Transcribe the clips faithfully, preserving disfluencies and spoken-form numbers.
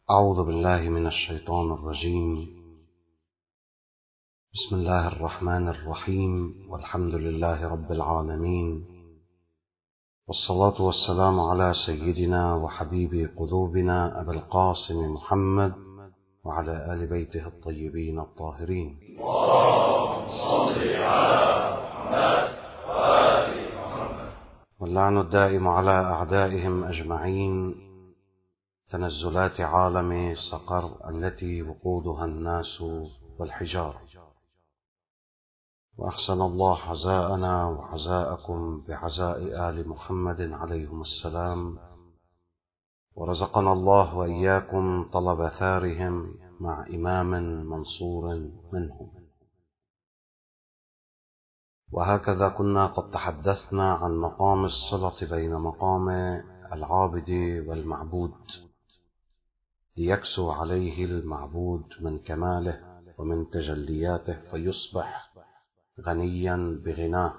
أعوذ بالله من الشيطان الرجيم. بسم الله الرحمن الرحيم، والحمد لله رب العالمين، والصلاة والسلام على سيدنا وحبيب قلوبنا أبي القاسم محمد وعلى آل بيته الطيبين الطاهرين. اللهم صل على محمد وآل محمد. واللعن الدائم على أعدائهم أجمعين. تنزلات عالم سقر التي وقودها الناس والحجارة. وأحسن الله عزاءنا وعزاءكم بعزاء آل محمد عليهم السلام، ورزقنا الله وإياكم طلب ثارهم مع إمام منصور منهم. وهكذا كنا قد تحدثنا عن مقام الصلة بين مقام العابد والمعبود، ليكسو عليه المعبود من كماله ومن تجلياته فيصبح غنيا بغناه،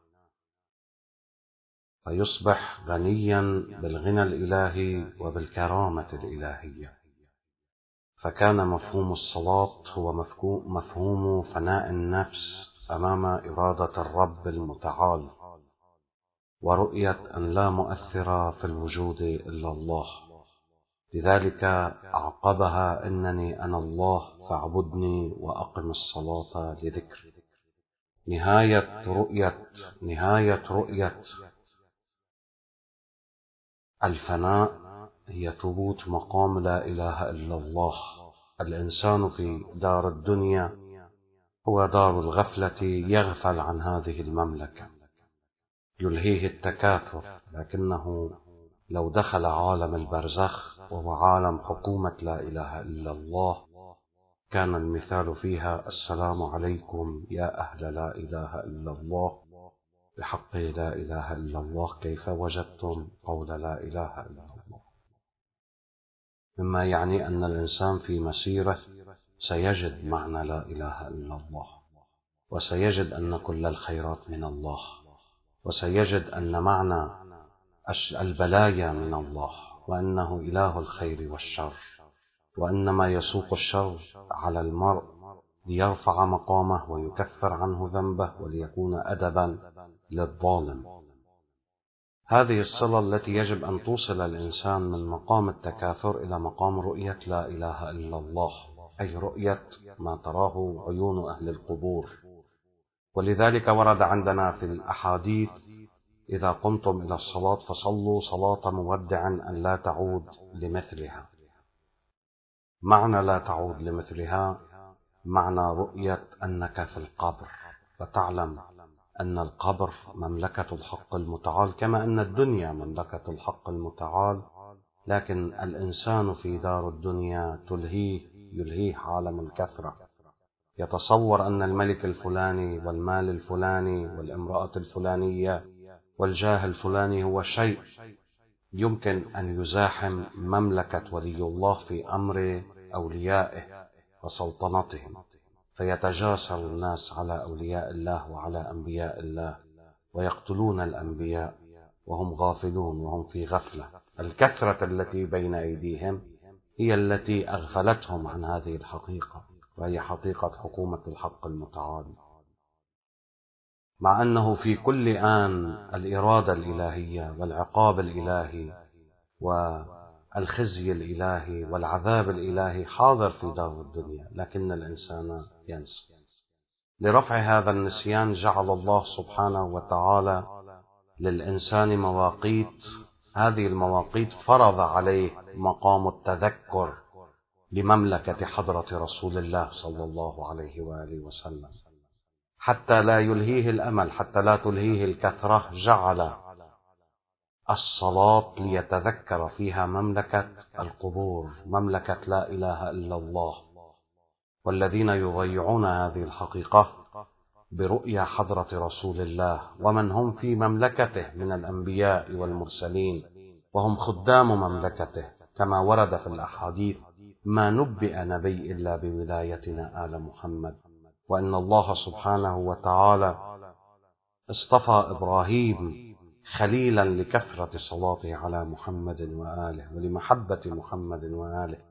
فيصبح غنيا بالغنى الإلهي وبالكرامة الإلهية. فكان مفهوم الصلاة هو مفهوم فناء النفس أمام إرادة الرب المتعال، ورؤية أن لا مؤثر في الوجود إلا الله. لذلك أعقبها إنني أنا الله فاعبدني وأقم الصلاة لذكري. نهاية رؤية نهاية رؤية الفناء هي ثبوت مقام لا إله إلا الله. الإنسان في دار الدنيا هو دار الغفلة، يغفل عن هذه المملكة، يلهيه التكاثر، لكنه لو دخل عالم البرزخ وهو عالم حكومة لا إله إلا الله كان المثال فيها: السلام عليكم يا أهل لا إله إلا الله، بحق لا إله إلا الله كيف وجدتم قول لا إله إلا الله. مما يعني أن الإنسان في مسيره سيجد معنى لا إله إلا الله، وسيجد أن كل الخيرات من الله، وسيجد أن معنى البلايا من الله، وأنه إله الخير والشر، وأنما يسوق الشر على المرء ليرفع مقامه ويكفر عنه ذنبه وليكون أدبا للظالم. هذه الصلة التي يجب أن توصل الإنسان من مقام التكاثر إلى مقام رؤية لا إله إلا الله، أي رؤية ما تراه عيون أهل القبور. ولذلك ورد عندنا في الأحاديث: إذا قمتم إلى الصلاة فصلوا صلاة مودع أن لا تعود لمثلها. معنى لا تعود لمثلها معنى رؤية أنك في القبر، فتعلم أن القبر مملكة الحق المتعال، كما أن الدنيا مملكة الحق المتعال، لكن الإنسان في دار الدنيا تلهيه يلهيه عالم الكثرة. يتصور أن الملك الفلاني والمال الفلاني والامرأة الفلانية والجاه الفلاني هو شيء يمكن أن يزاحم مملكة ولي الله في أمر أوليائه وسلطنتهم، فيتجاسر الناس على أولياء الله وعلى أنبياء الله، ويقتلون الأنبياء وهم غافلون وهم في غفلة. الكثرة التي بين أيديهم هي التي أغفلتهم عن هذه الحقيقة، وهي حقيقة حكومة الحق المتعال. مع أنه في كل آن الإرادة الإلهية والعقاب الإلهي والخزي الإلهي والعذاب الإلهي حاضر في دار الدنيا، لكن الإنسان ينسى. لرفع هذا النسيان جعل الله سبحانه وتعالى للإنسان مواقيت. هذه المواقيت فرض عليه مقام التذكر لمملكة حضرة رسول الله صلى الله عليه وآله وسلم، حتى لا يلهيه الأمل، حتى لا تلهيه الكثرة. جعل الصلاة ليتذكر فيها مملكة القبور، مملكة لا إله إلا الله. والذين يضيعون هذه الحقيقة برؤيا حضرة رسول الله ومن هم في مملكته من الأنبياء والمرسلين، وهم خدام مملكته، كما ورد في الأحاديث: ما نبئ نبي إلا بولايتنا آل محمد. وأن الله سبحانه وتعالى اصطفى إبراهيم خليلا لكثرة صلاته على محمد وآله ولمحبة محمد وآله،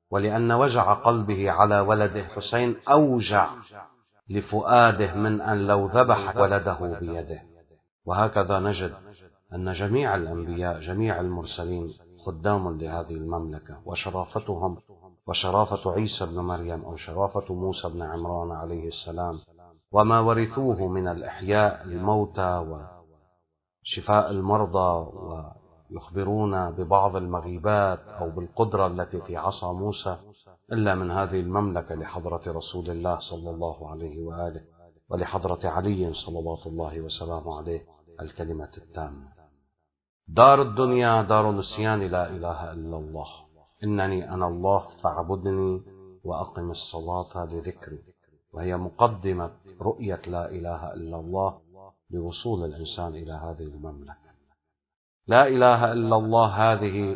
ولأن وجع قلبه على ولده حسين أوجع لفؤاده من أن لو ذبح ولده بيده. وهكذا نجد أن جميع الأنبياء جميع المرسلين خدام لهذه المملكة، وشرافتهم وشرافة عيسى بن مريم أو شرافة موسى بن عمران عليه السلام وما ورثوه من الإحياء الموتى وشفاء المرضى، ويخبرون ببعض المغيبات أو بالقدرة التي في عصا موسى، إلا من هذه المملكة لحضرة رسول الله صلى الله عليه وآله ولحضرة علي صلوات الله وسلامه عليه الكلمة التامة. دار الدنيا دار نسيان لا إله إلا الله، إنني أنا الله فاعبدني وأقم الصلاة لذكري، وهي مقدمة رؤية لا إله إلا الله لوصول الإنسان إلى هذه المملكة. لا إله إلا الله هذه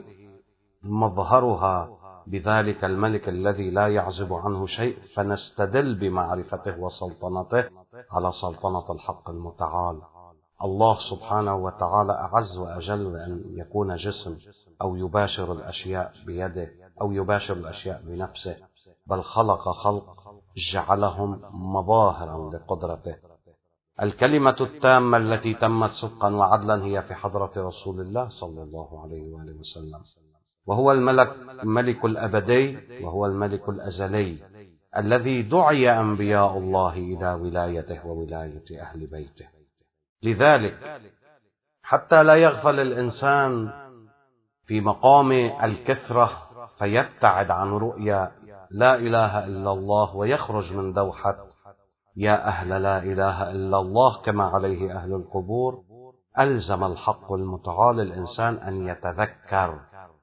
مظهرها بذلك الملك الذي لا يعزب عنه شيء، فنستدل بمعرفته وسلطنته على سلطنة الحق المتعال. الله سبحانه وتعالى أعز وأجل بأن يكون جسم أو يباشر الأشياء بيده أو يباشر الأشياء بنفسه، بل خلق خلق جعلهم مظاهرا لقدرته. الكلمة التامة التي تمت صدقا وعدلا هي في حضرة رسول الله صلى الله عليه وآله وسلم، وهو الملك الملك الأبدي، وهو الملك الأزلي الذي دعي أنبياء الله إلى ولايته وولاية أهل بيته. لذلك حتى لا يغفل الإنسان في مقام الكثرة فيبتعد عن رؤيا لا إله إلا الله ويخرج من دوحة يا أهل لا إله إلا الله كما عليه أهل القبور، ألزم الحق المتعال الإنسان أن يتذكر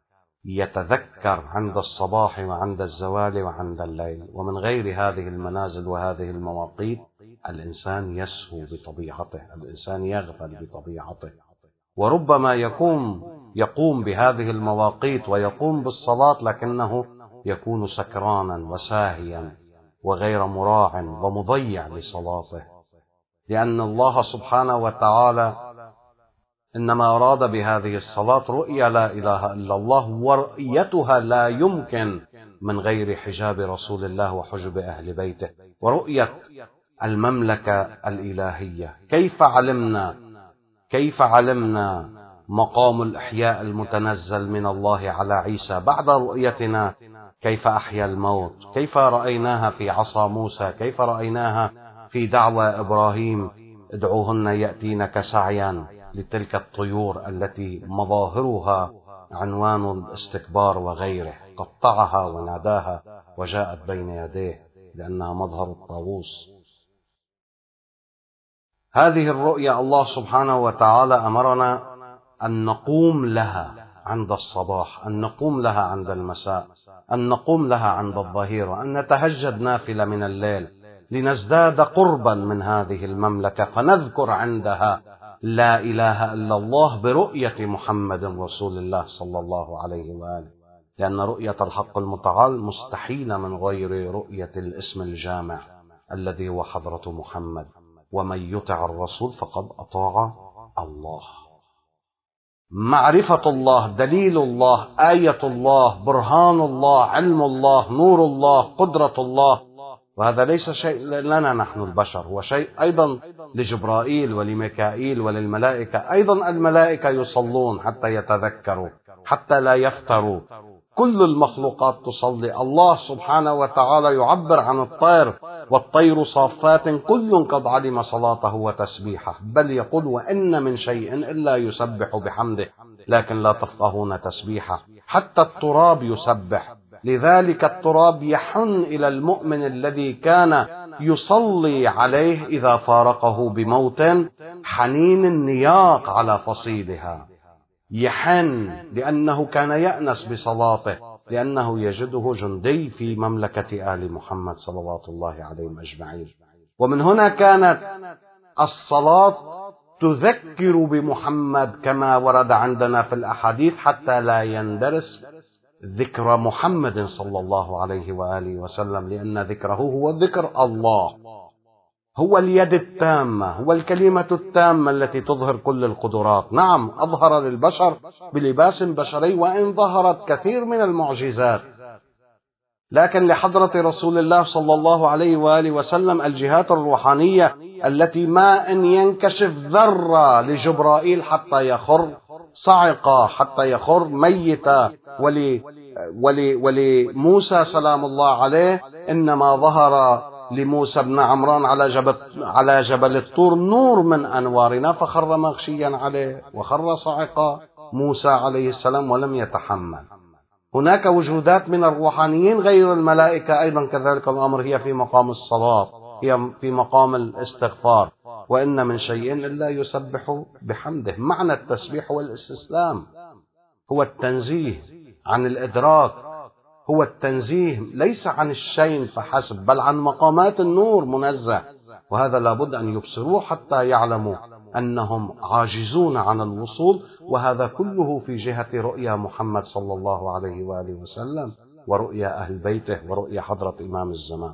يتذكر عند الصباح وعند الزوال وعند الليل. ومن غير هذه المنازل وهذه المواقيت الإنسان يسهو بطبيعته، الإنسان يغفل بطبيعته، وربما يقوم يقوم بهذه المواقيت ويقوم بالصلاة لكنه يكون سكرانا وساهيا وغير مراع ومضيع لصلاته، لأن الله سبحانه وتعالى إنما أراد بهذه الصلاة رؤية لا إله إلا الله، ورؤيتها لا يمكن من غير حجاب رسول الله وحجب أهل بيته، ورؤية المملكة الإلهية. كيف علمنا كيف علمنا مقام الإحياء المتنزل من الله على عيسى بعد رؤيتنا كيف أحيا الموت؟ كيف رأيناها في عصا موسى؟ كيف رأيناها في دعوى إبراهيم ادعوهن يأتينك سعيا لتلك الطيور التي مظاهرها عنوان الاستكبار وغيره؟ قطعها وناداها وجاءت بين يديه لأنها مظهر الطاووس. هذه الرؤيا الله سبحانه وتعالى أمرنا أن نقوم لها عند الصباح، أن نقوم لها عند المساء، أن نقوم لها عند الظهيرة، أن نتهجد نافلة من الليل لنزداد قربا من هذه المملكة، فنذكر عندها لا إله إلا الله برؤية محمد رسول الله صلى الله عليه وآله، لأن رؤية الحق المتعال مستحيلة من غير رؤية الاسم الجامع الذي هو حضرة محمد. ومن يطع الرسول فقد أطاع الله. معرفة الله، دليل الله، آية الله، برهان الله، علم الله، نور الله، قدرة الله، وهذا ليس شيء لنا نحن البشر، هو شيء أيضا لجبرائيل ولميكائيل وللملائكة. أيضا الملائكة يصلون حتى يتذكروا حتى لا يفتروا، كل المخلوقات تصلي. الله سبحانه وتعالى يعبر عن الطير والطير صافات كل قد علم صلاته وتسبيحه، بل يقول وإن من شيء إلا يسبح بحمده لكن لا تفقهون تسبيحه. حتى التراب يسبح، لذلك التراب يحن إلى المؤمن الذي كان يصلي عليه إذا فارقه بموت حنين النياق على فصيلها، يحن لأنه كان يأنس بصلاته، لأنه يجده جندي في مملكة آل محمد صلوات الله عليهم أجمعين. ومن هنا كانت الصلاة تذكر بمحمد كما ورد عندنا في الأحاديث حتى لا يندرس ذكر محمد صلى الله عليه وآله وسلم، لأن ذكره هو ذكر الله، هو اليد التامة، هو الكلمة التامة التي تظهر كل القدرات. نعم أظهر للبشر بلباس بشري وإن ظهرت كثير من المعجزات، لكن لحضرة رسول الله صلى الله عليه وآله وسلم الجهات الروحانية التي ما أن ينكشف ذرة لجبرائيل حتى يخر صعقة، حتى يخر ميتة، ولي ولي ولموسى سلام الله عليه إنما ظهر لموسى بن عمران على جبل على جبل الطور نور من أنوارنا فخر مغشيا عليه وخر صعقا موسى عليه السلام ولم يتحمل. هناك وجودات من الروحانيين غير الملائكة أيضا كذلك الأمر، هي في مقام الصلاة، هي في مقام الاستغفار، وإن من شيء إلا يسبح بحمده. معنى التسبيح والاستسلام هو التنزيه عن الإدراك، هو التنزيه ليس عن الشيء فحسب بل عن مقامات النور منزه، وهذا لابد أن يبصروه حتى يعلموا أنهم عاجزون عن الوصول، وهذا كله في جهة رؤيا محمد صلى الله عليه وآله وسلم ورؤيا أهل بيته ورؤيا حضرة إمام الزمان.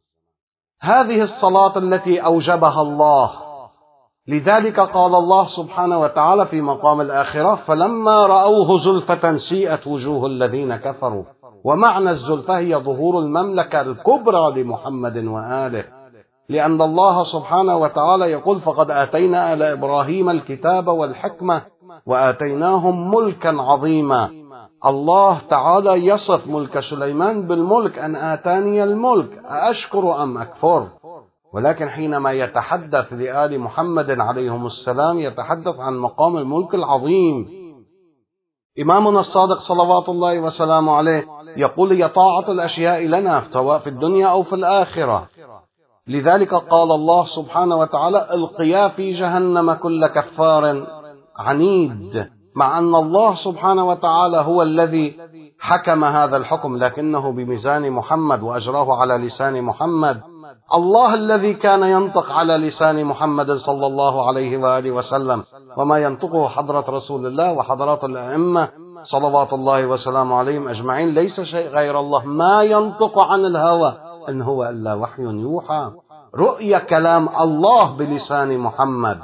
هذه الصلاة التي أوجبها الله، لذلك قال الله سبحانه وتعالى في مقام الآخرة فلما رأوه زلفة سيئت وجوه الذين كفروا. ومعنى الزلفة هي ظهور المملكة الكبرى لمحمد وآله، لأن الله سبحانه وتعالى يقول فقد آتينا آل إبراهيم الكتاب والحكمة وآتيناهم ملكا عظيما. الله تعالى يصف ملك سليمان بالملك، أن آتاني الملك أأشكر أم أكفر؟ ولكن حينما يتحدث لآل محمد عليهم السلام يتحدث عن مقام الملك العظيم. إمامنا الصادق صلوات الله وسلامه عليه يقول هي طاعة الأشياء لنا سواء في الدنيا أو في الآخرة. لذلك قال الله سبحانه وتعالى القيا في جهنم كل كفار عنيد، مع أن الله سبحانه وتعالى هو الذي حكم هذا الحكم لكنه بميزان محمد وأجراه على لسان محمد. الله الذي كان ينطق على لسان محمد صلى الله عليه وآله وسلم، وما ينطقه حضرة رسول الله وحضرات الأئمة صلوات الله وسلامه عليهم أجمعين ليس شيء غير الله، ما ينطق عن الهوى إن هو إلا وحي يوحى. رؤيا كلام الله بلسان محمد،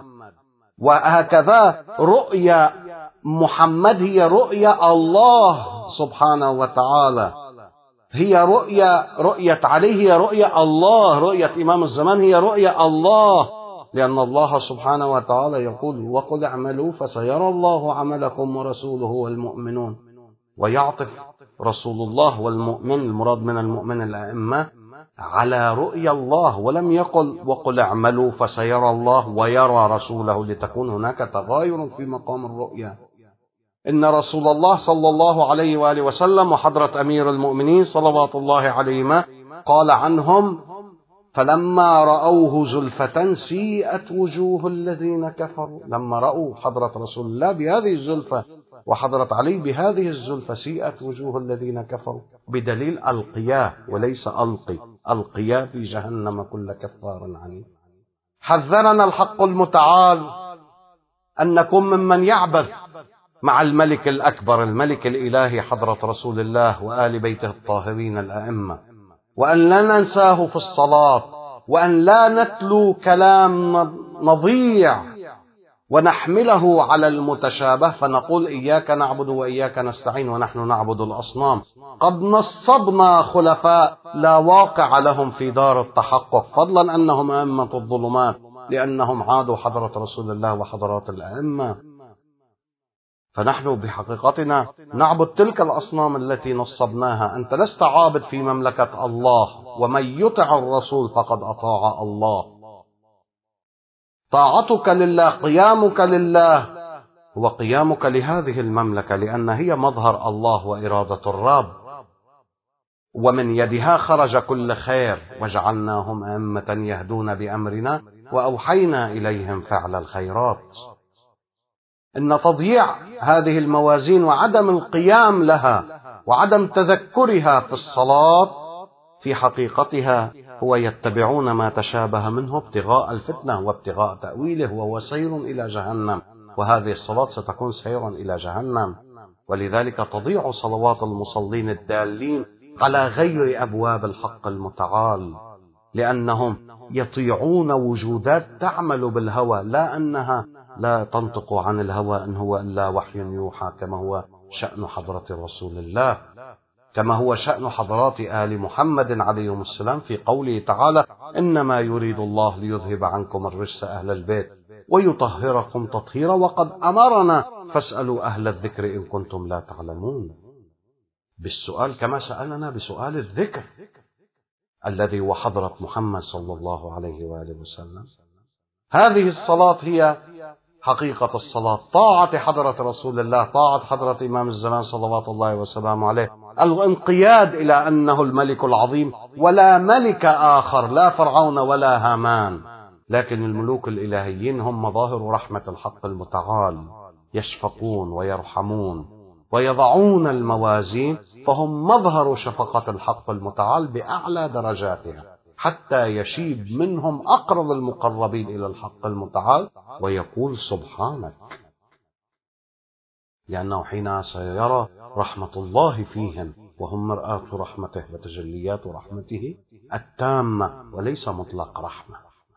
وهكذا رؤيا محمد هي رؤيا الله سبحانه وتعالى، هي رؤيا رؤية عليه هي رؤيا الله، رؤية إمام الزمان هي رؤيا الله، لأن الله سبحانه وتعالى يقول وقل اعملوا فسيرى الله عملكم ورسوله والمؤمنون، ويعطف رسول الله والمؤمن المراد من المؤمن الأئمة على رؤيا الله، ولم يقل وقل اعملوا فسيرى الله ويرى رسوله لتكون هناك تغاير في مقام الرؤيا. إن رسول الله صلى الله عليه وآله وسلم وحضرة أمير المؤمنين صلوات الله عليهما قال عنهم فلما رأوه زلفة سيئت وجوه الذين كفروا. لما رأوا حضرة رسول الله بهذه الزلفة وحضرة علي بهذه الزلفة سيئت وجوه الذين كفروا، بدليل القياه وليس ألقي، القياه في جهنم كل كفار عنيد. حذرنا الحق المتعال أن نكون ممن يعبث مع الملك الأكبر الملك الإلهي حضرة رسول الله وآل بيته الطاهرين الأئمة، وأن لا ننساه في الصلاة، وأن لا نتلو كلام نضيع ونحمله على المتشابه فنقول إياك نعبد وإياك نستعين ونحن نعبد الأصنام. قد نصبنا خلفاء لا واقع لهم في دار التحقق، فضلا أنهم أئمة الظلمات لأنهم عادوا حضرة رسول الله وحضرات الأئمة. فنحن بحقيقتنا نعبد تلك الأصنام التي نصبناها. أنت لست عابد في مملكة الله، ومن يطع الرسول فقد أطاع الله. طاعتك لله، قيامك لله هو قيامك لهذه المملكة، لأن هي مظهر الله وإرادة الرب، ومن يدها خرج كل خير، وجعلناهم أئمة يهدون بأمرنا وأوحينا إليهم فعل الخيرات. إن تضييع هذه الموازين وعدم القيام لها وعدم تذكرها في الصلاة في حقيقتها هو يتبعون ما تشابه منه ابتغاء الفتنة وابتغاء تأويله، وهو سير إلى جهنم، وهذه الصلاة ستكون سيرا إلى جهنم. ولذلك تضيع صلوات المصلين الدالين على غير أبواب الحق المتعال، لأنهم يطيعون وجودات تعمل بالهوى، لا أنها لا تنطق عن الهوى إن هو إلا وحي يوحى كما هو شأن حضرة رسول الله. كما هو شأن حضرات آل محمد عليهم السلام في قوله تعالى: إنما يريد الله ليذهب عنكم الرجس أهل البيت ويطهركم تطهيرا وقد أمرنا فاسألوا أهل الذكر إن كنتم لا تعلمون. بالسؤال كما سألنا بسؤال الذكر الذي هو حضرة محمد صلى الله عليه وآله وسلم. هذه الصلاة هي حقيقة الصلاة، طاعة حضرة رسول الله، طاعة حضرة إمام الزمان صلوات الله وسلامه عليه، الانقياد إلى أنه الملك العظيم ولا ملك آخر، لا فرعون ولا هامان، لكن الملوك الإلهيين هم مظاهر رحمة الحق المتعال، يشفقون ويرحمون ويضعون الموازين، فهم مظهر شفقة الحق المتعال بأعلى درجاتها، حتى يشيب منهم أقرب المقربين إلى الحق المتعال ويقول سبحانك، لأنه حين سيرى رحمة الله فيهم وهم مرآة رحمته وتجليات رحمته التامة وليس مطلق رحمة.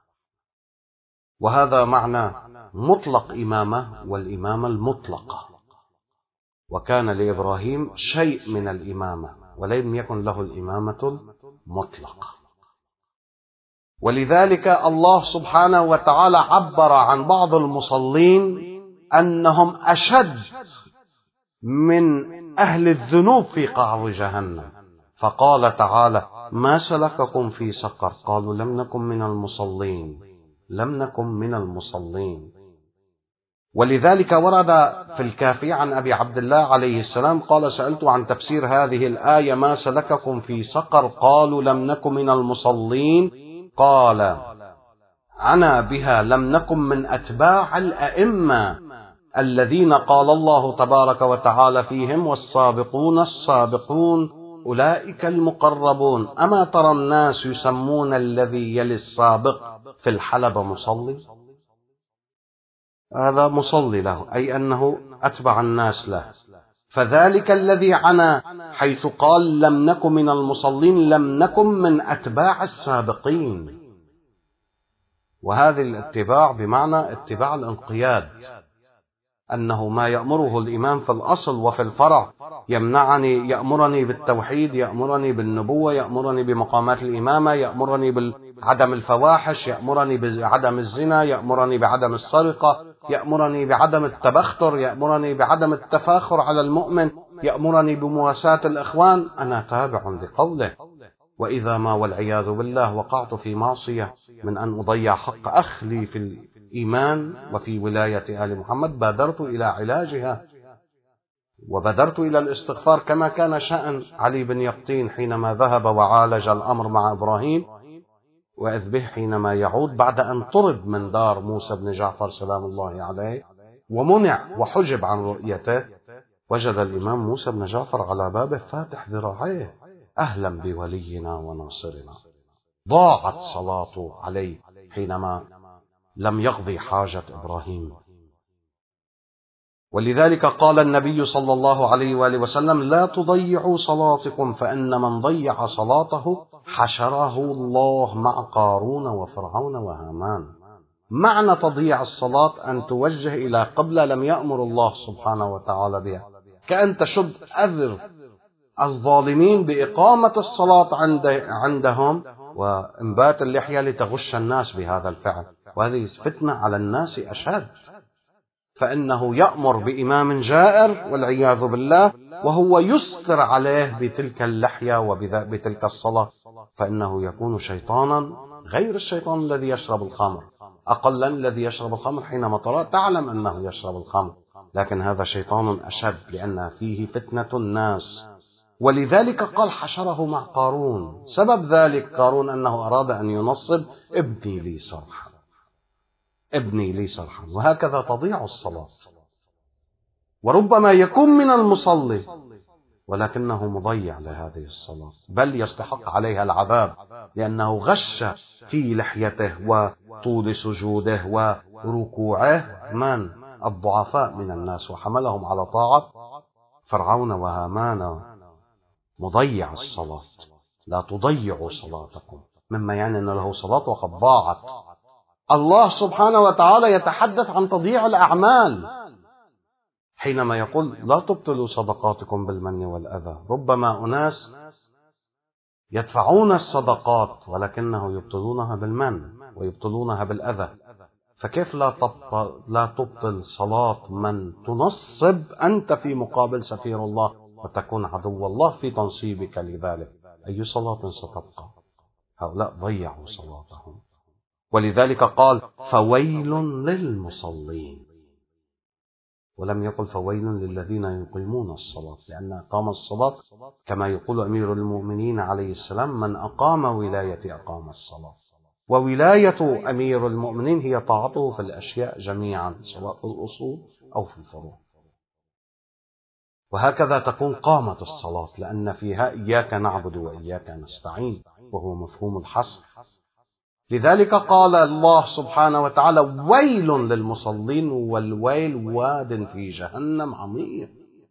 وهذا معنى مطلق إمامة والإمامة المطلقة، وكان لإبراهيم شيء من الإمامة ولم يكن له الإمامة المطلقة. ولذلك الله سبحانه وتعالى عبر عن بعض المصلين أنهم أشد من أهل الذنوب في قعر جهنم، فقال تعالى: ما سلككم في سقر؟ قالوا لم نكن من المصلين، لم نكن من المصلين. ولذلك ورد في الكافي عن أبي عبد الله عليه السلام قال: سألت عن تفسير هذه الآية ما سلككم في سقر؟ قالوا لم نكن من المصلين. قال: عنا بها لم نكن من أتباع الأئمة الذين قال الله تبارك وتعالى فيهم: والسابقون السابقون أولئك المقربون. أما ترى الناس يسمون الذي يلي السابق في الحلبة مصلي؟ هذا مصلي له، أي أنه أتبع الناس له. فذلك الذي عنا حيث قال لم نكن من المصلين، لم نكن من أتباع السابقين. وهذه الاتباع بمعنى اتباع الانقياد، أنه ما يأمره الإمام في الأصل وفي الفرع يمنعني، يأمرني بالتوحيد، يأمرني بالنبوة، يأمرني بمقامات الإمامة، يأمرني بعدم الفواحش، يأمرني بعدم الزنا، يأمرني بعدم السرقة، يأمرني بعدم التبختر، يأمرني بعدم التفاخر على المؤمن، يأمرني بمواساة الإخوان. أنا تابع لقوله. وإذا ما والعياذ بالله وقعت في معصية من أن أضيع حق أخ لي في الإيمان وفي ولاية آل محمد، بادرت إلى علاجها وبادرت إلى الاستغفار، كما كان شأن علي بن يقطين حينما ذهب وعالج الأمر مع إبراهيم، وإذ به حينما يعود بعد أن طرد من دار موسى بن جعفر سلام الله عليه ومنع وحجب عن رؤيته، وجد الإمام موسى بن جعفر على بابه فاتح ذراعيه: أهلا بولينا وناصرنا. ضاعت صلاته عليه حينما لم يقضي حاجة إبراهيم. ولذلك قال النبي صلى الله عليه وآله وسلم: لا تضيعوا صلاتكم فإن من ضيع صلاته حشره الله مع قارون وفرعون وهامان. معنى تضييع الصلاة أن توجه إلى قبلة لم يأمر الله سبحانه وتعالى بها، كأن تشد أذر الظالمين بإقامة الصلاة عند عندهم وإنبات اللحية لتغش الناس بهذا الفعل، وهذه فتنة على الناس أشد. فإنه يأمر بإمام جائر والعياذ بالله وهو يستر عليه بتلك اللحية وبتلك الصلاة، فإنه يكون شيطانا غير الشيطان الذي يشرب الخمر. أقلا الذي يشرب الخمر حينما ترى تعلم أنه يشرب الخمر، لكن هذا شيطان أشد لأن فيه فتنة الناس. ولذلك قال حشره مع قارون. سبب ذلك قارون أنه أراد أن ينصب: ابني لي صرحا، ابني لي صرحا. وهكذا تضيع الصلاة. وربما يكون من المصلي ولكنه مضيع لهذه الصلاة، بل يستحق عليها العذاب لأنه غش في لحيته وطول سجوده وركوعه من الضعفاء من الناس وحملهم على طاعة فرعون وهامان. مضيع الصلاة. لا تضيعوا صلاتكم، مما يعني أن له صلاة وقد ضاعت. الله سبحانه وتعالى يتحدث عن تضييع الأعمال حينما يقول لا تبطلوا صدقاتكم بالمن والأذى. ربما أناس يدفعون الصدقات ولكنه يبطلونها بالمن ويبطلونها بالأذى، فكيف لا تبطل, لا تبطل صلاة من تنصب أنت في مقابل سفير الله وتكون عدو الله في تنصيبك لذلك؟ أي صلاة ستبقى؟ هؤلاء ضيعوا صلاتهم. ولذلك قال فويل للمصلين، ولم يقل فويل للذين يقيمون الصلاة، لأن أقام الصلاة كما يقول أمير المؤمنين عليه السلام من أقام ولاية أقام الصلاة، وولاية أمير المؤمنين هي طاعته في الأشياء جميعا سواء في الأصول أو في الفروع. وهكذا تكون قامة الصلاة، لأن فيها إياك نعبد وإياك نستعين، وهو مفهوم الحصر. لذلك قال الله سبحانه وتعالى ويل للمصلين، والويل واد في جهنم عميق،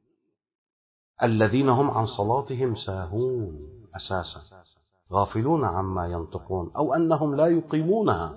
الذين هم عن صلاتهم ساهون، أساسا غافلون عما ينطقون، أو أنهم لا يقيمونها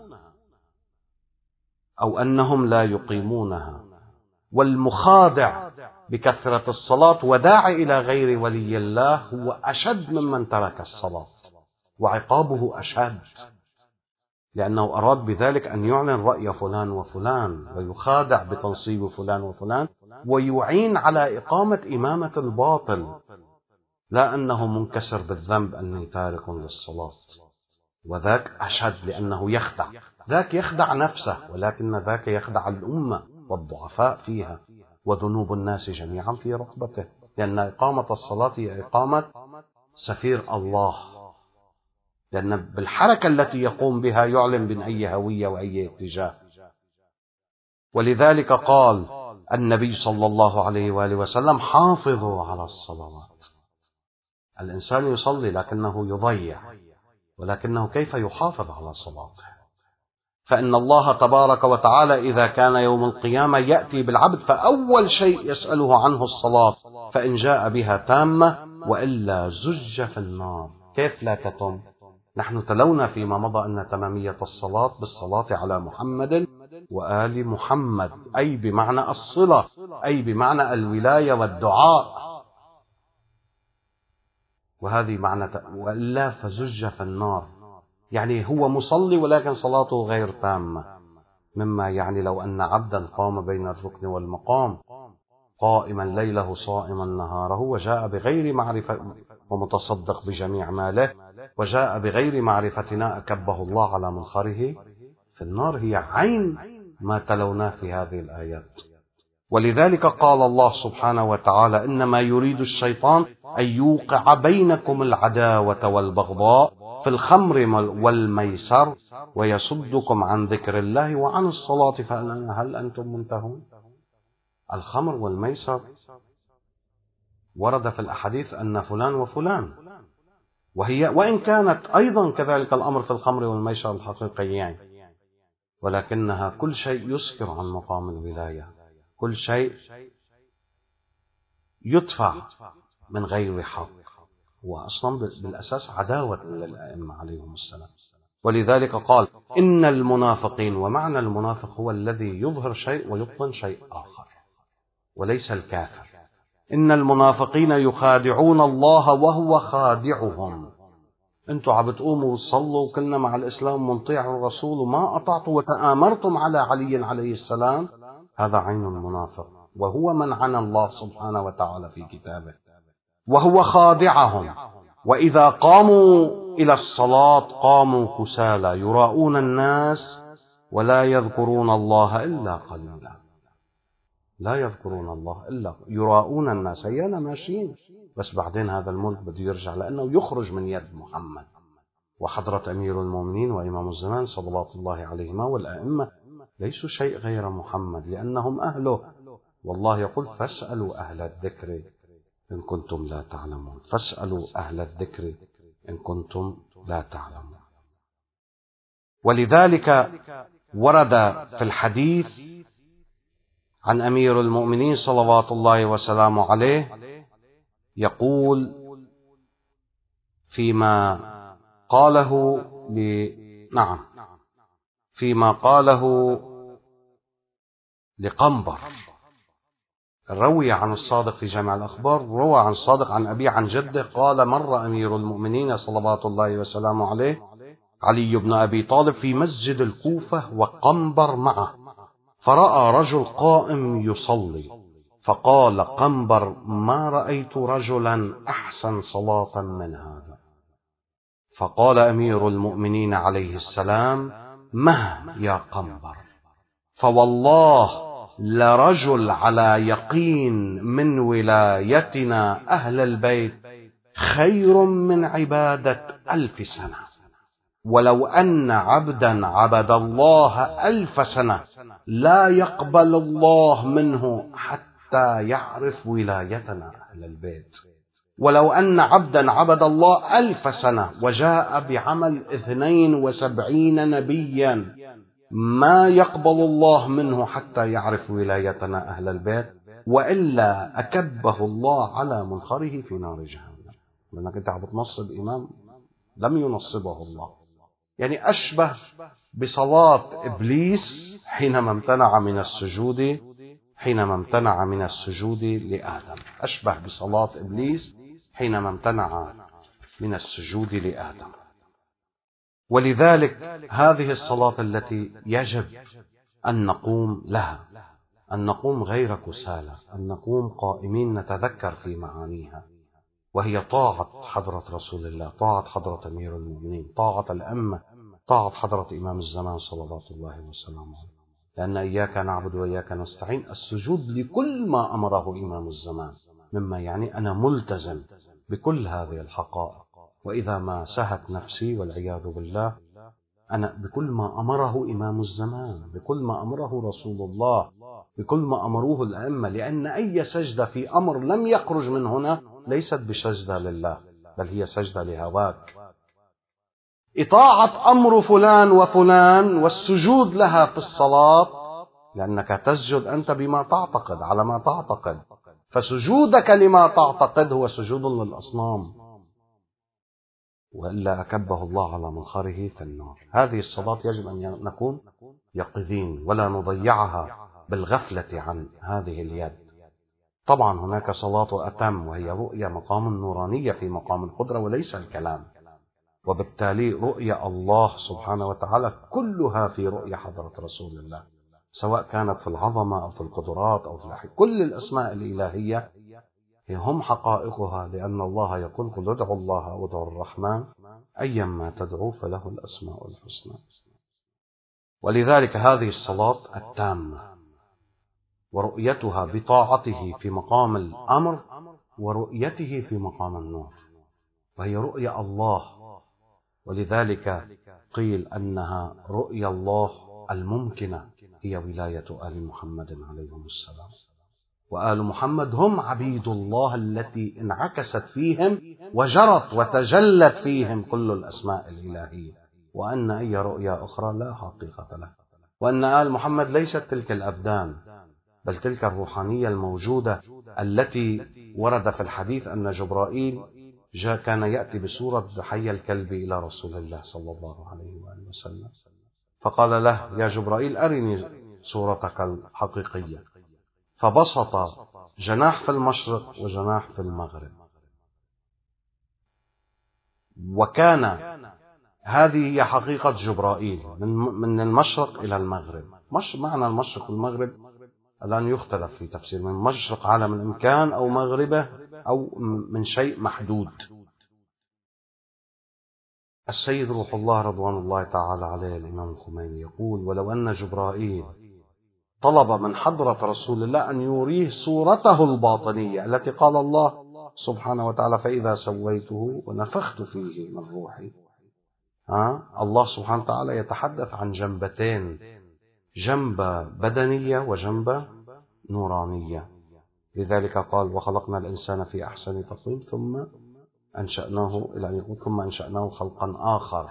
أو أنهم لا يقيمونها. والمخادع بكثرة الصلاة وداعي إلى غير ولي الله هو أشد ممن ترك الصلاة، وعقابه أشد، لأنه أراد بذلك أن يعلن رأي فلان وفلان ويخادع بتنصيب فلان وفلان ويعين على إقامة إمامة الباطل، لا أنه منكسر بالذنب أنه تارك للصلاة. وذاك أشد لأنه يخدع، ذاك يخدع نفسه، ولكن ذاك يخدع الأمة والضعفاء فيها، وذنوب الناس جميعا في رقبته، لأن إقامة الصلاة هي إقامة سفير الله، لأن بالحركة التي يقوم بها يعلن من أي هوية وأي اتجاه. ولذلك قال النبي صلى الله عليه وآله وسلم حافظوا على الصلوات. الإنسان يصلي لكنه يضيع، ولكنه كيف يحافظ على صلاته؟ فإن الله تبارك وتعالى إذا كان يوم القيامة يأتي بالعبد فأول شيء يسأله عنه الصلاة، فإن جاء بها تامة وإلا زج في النار. كيف لا تتم؟ نحن تلونا فيما مضى أن تمامية الصلاة بالصلاة على محمد وآل محمد، أي بمعنى الصلة، أي بمعنى الولاية والدعاء، وهذه معنى وإلا فزج في النار، يعني هو مصلي ولكن صلاته غير تامة، مما يعني لو أن عبدا قام بين الركن والمقام قائما ليله صائما نهاره وجاء بغير معرفة ومتصدق بجميع ماله وجاء بغير معرفتنا أكبه الله على منخره في النار، هي عين ما تلوناه في هذه الآيات. ولذلك قال الله سبحانه وتعالى إنما يريد الشيطان أن يوقع بينكم العداوة والبغضاء في الخمر والميسر ويصدكم عن ذكر الله وعن الصلاة فهل أنتم منتهون؟ الخمر والميسر ورد في الأحاديث أن فلان وفلان، وهي وإن كانت أيضا كذلك الأمر في الخمر والميسر الحقيقيين، ولكنها كل شيء يسكر عن مقام الولاية، كل شيء يدفع من غير حق، وأصلا بالأساس عداوة للأئمة عليهم السلام. ولذلك قال إن المنافقين، ومعنى المنافق هو الذي يظهر شيء ويبطن شيء آخر وليس الكافر. إن المنافقين يخادعون الله وهو خادعهم. أنتوا عبتقوموا وتصلوا كلنا مع الإسلام ونطيع الرسول وما أطعتوا وتآمرتم على علي عليه السلام، هذا عين المنافق، وهو من عن الله سبحانه وتعالى في كتابه، وهو خادعهم. وإذا قاموا إلى الصلاة قاموا كسالى يراؤون الناس ولا يذكرون الله إلا قليلا، لا يذكرون الله إلا يراؤون الناس، هيانا ماشيين، بس بعدين هذا الملك بده يرجع لأنه يخرج من يد محمد وحضرة أمير المؤمنين وإمام الزمان صلوات الله عليهما، والأئمة ليسوا شيء غير محمد لأنهم أهله، والله يقول فاسألوا أهل الذكر إن كنتم لا تعلمون، فاسألوا أهل الذكر إن كنتم لا تعلمون. ولذلك ورد في الحديث عن أمير المؤمنين صلوات الله وسلامه عليه يقول فيما قاله ل... نعم فيما قاله لقنبر روي عن الصادق في جامع الأخبار، روى عن الصادق عن أبي عن جده قال: مر أمير المؤمنين صلوات الله وسلامه عليه علي بن أبي طالب في مسجد الكوفة وقنبر معه، فرأى رجل قائم يصلي، فقال قنبر: ما رأيت رجلا أحسن صلاة من هذا. فقال أمير المؤمنين عليه السلام: مه يا قنبر، فوالله لرجل على يقين من ولايتنا أهل البيت خير من عبادة ألف سنة، ولو أن عبدا عبد الله ألف سنة لا يقبل الله منه حتى يعرف ولايتنا أهل البيت، ولو أن عبدا عبد الله ألف سنة وجاء بعمل اثنين وسبعين نبيا ما يقبل الله منه حتى يعرف ولايتنا أهل البيت، وإلا أكبه الله على منخره في نار جهنم. لأنك أنت عم بتنصب إمام لم ينصبه الله. يعني أشبه بصلاة إبليس حينما امتنع من السجود حينما امتنع من السجود لآدم، أشبه بصلاة إبليس حينما امتنع من السجود لآدم. ولذلك هذه الصلاة التي يجب أن نقوم لها، أن نقوم غير كسالى، أن نقوم قائمين نتذكر في معانيها، وهي طاعة حضرة رسول الله، طاعة حضرة أمير المؤمنين، طاعة الأمة، طاعة حضرة إمام الزمان صلوات الله وسلامه عليه. لأن إياك نعبد وإياك نستعين السجود لكل ما أمره إمام الزمان، مما يعني أنا ملتزم بكل هذه الحقائق. وإذا ما سهت نفسي والعياذ بالله أنا بكل ما أمره إمام الزمان، بكل ما أمره رسول الله، بكل ما أمروه الأئمة، لأن أي سجدة في أمر لم يخرج من هنا ليست بسجدة لله، بل هي سجدة لهواك. إطاعة أمر فلان وفلان والسجود لها في الصلاة، لأنك تسجد أنت بما تعتقد على ما تعتقد، فسجودك لما تعتقد هو سجود للأصنام، وإلا أكبه الله على منخره في النار. هذه الصلاة يجب أن نكون يقظين ولا نضيعها بالغفلة عن هذه اليد. طبعا هناك صلاة أتم وهي رؤية مقام النورانية في مقام القدرة وليس الكلام، وبالتالي رؤية الله سبحانه وتعالى كلها في رؤية حضرة رسول الله، سواء كانت في العظمة أو في القدرات أو في الحي. كل الأسماء الإلهية هم حقائقها، لأن الله يقول: قل ادعوا الله أو ادعوا الرحمن أيما تدعوا فله الأسماء الحسنى. ولذلك هذه الصلاة التامة ورؤيتها بطاعته في مقام الأمر ورؤيته في مقام النور، وهي رؤية الله. ولذلك قيل أنها رؤية الله الممكنة هي ولاية آل محمد عليهم السلام. وآل محمد هم عبيد الله التي انعكست فيهم وجرت وتجلت فيهم كل الأسماء الإلهية، وأن أي رؤية أخرى لا حقيقة لها. وأن آل محمد ليست تلك الأبدان، بل تلك الروحانية الموجودة التي ورد في الحديث أن جبرائيل جاء كان يأتي بصورة حي الكلب إلى رسول الله صلى الله عليه وآله وسلم، فقال له: يا جبرائيل أرني صورتك الحقيقية، فبسط جناح في المشرق وجناح في المغرب. وكان هذه هي حقيقة جبرائيل من المشرق إلى المغرب. مش معنى المشرق والمغرب الآن يختلف في تفسير، من مشرق عالم الإمكان أو مغربه أو من شيء محدود. السيد روح الله رضوان الله تعالى عليه الإمام الخميني يقول: ولو أن جبرائيل طلب من حضرة رسول الله أن يريه صورته الباطنية التي قال الله سبحانه وتعالى: فإذا سويته ونفخت فيه من روحي. ها؟ الله سبحانه وتعالى يتحدث عن جنبتين، جنبة بدنية وجنبة نورانية. لذلك قال: وخلقنا الإنسان في أحسن تقويم ثم أنشأناه إلى أن يقول ثم أنشأناه خلقا آخر.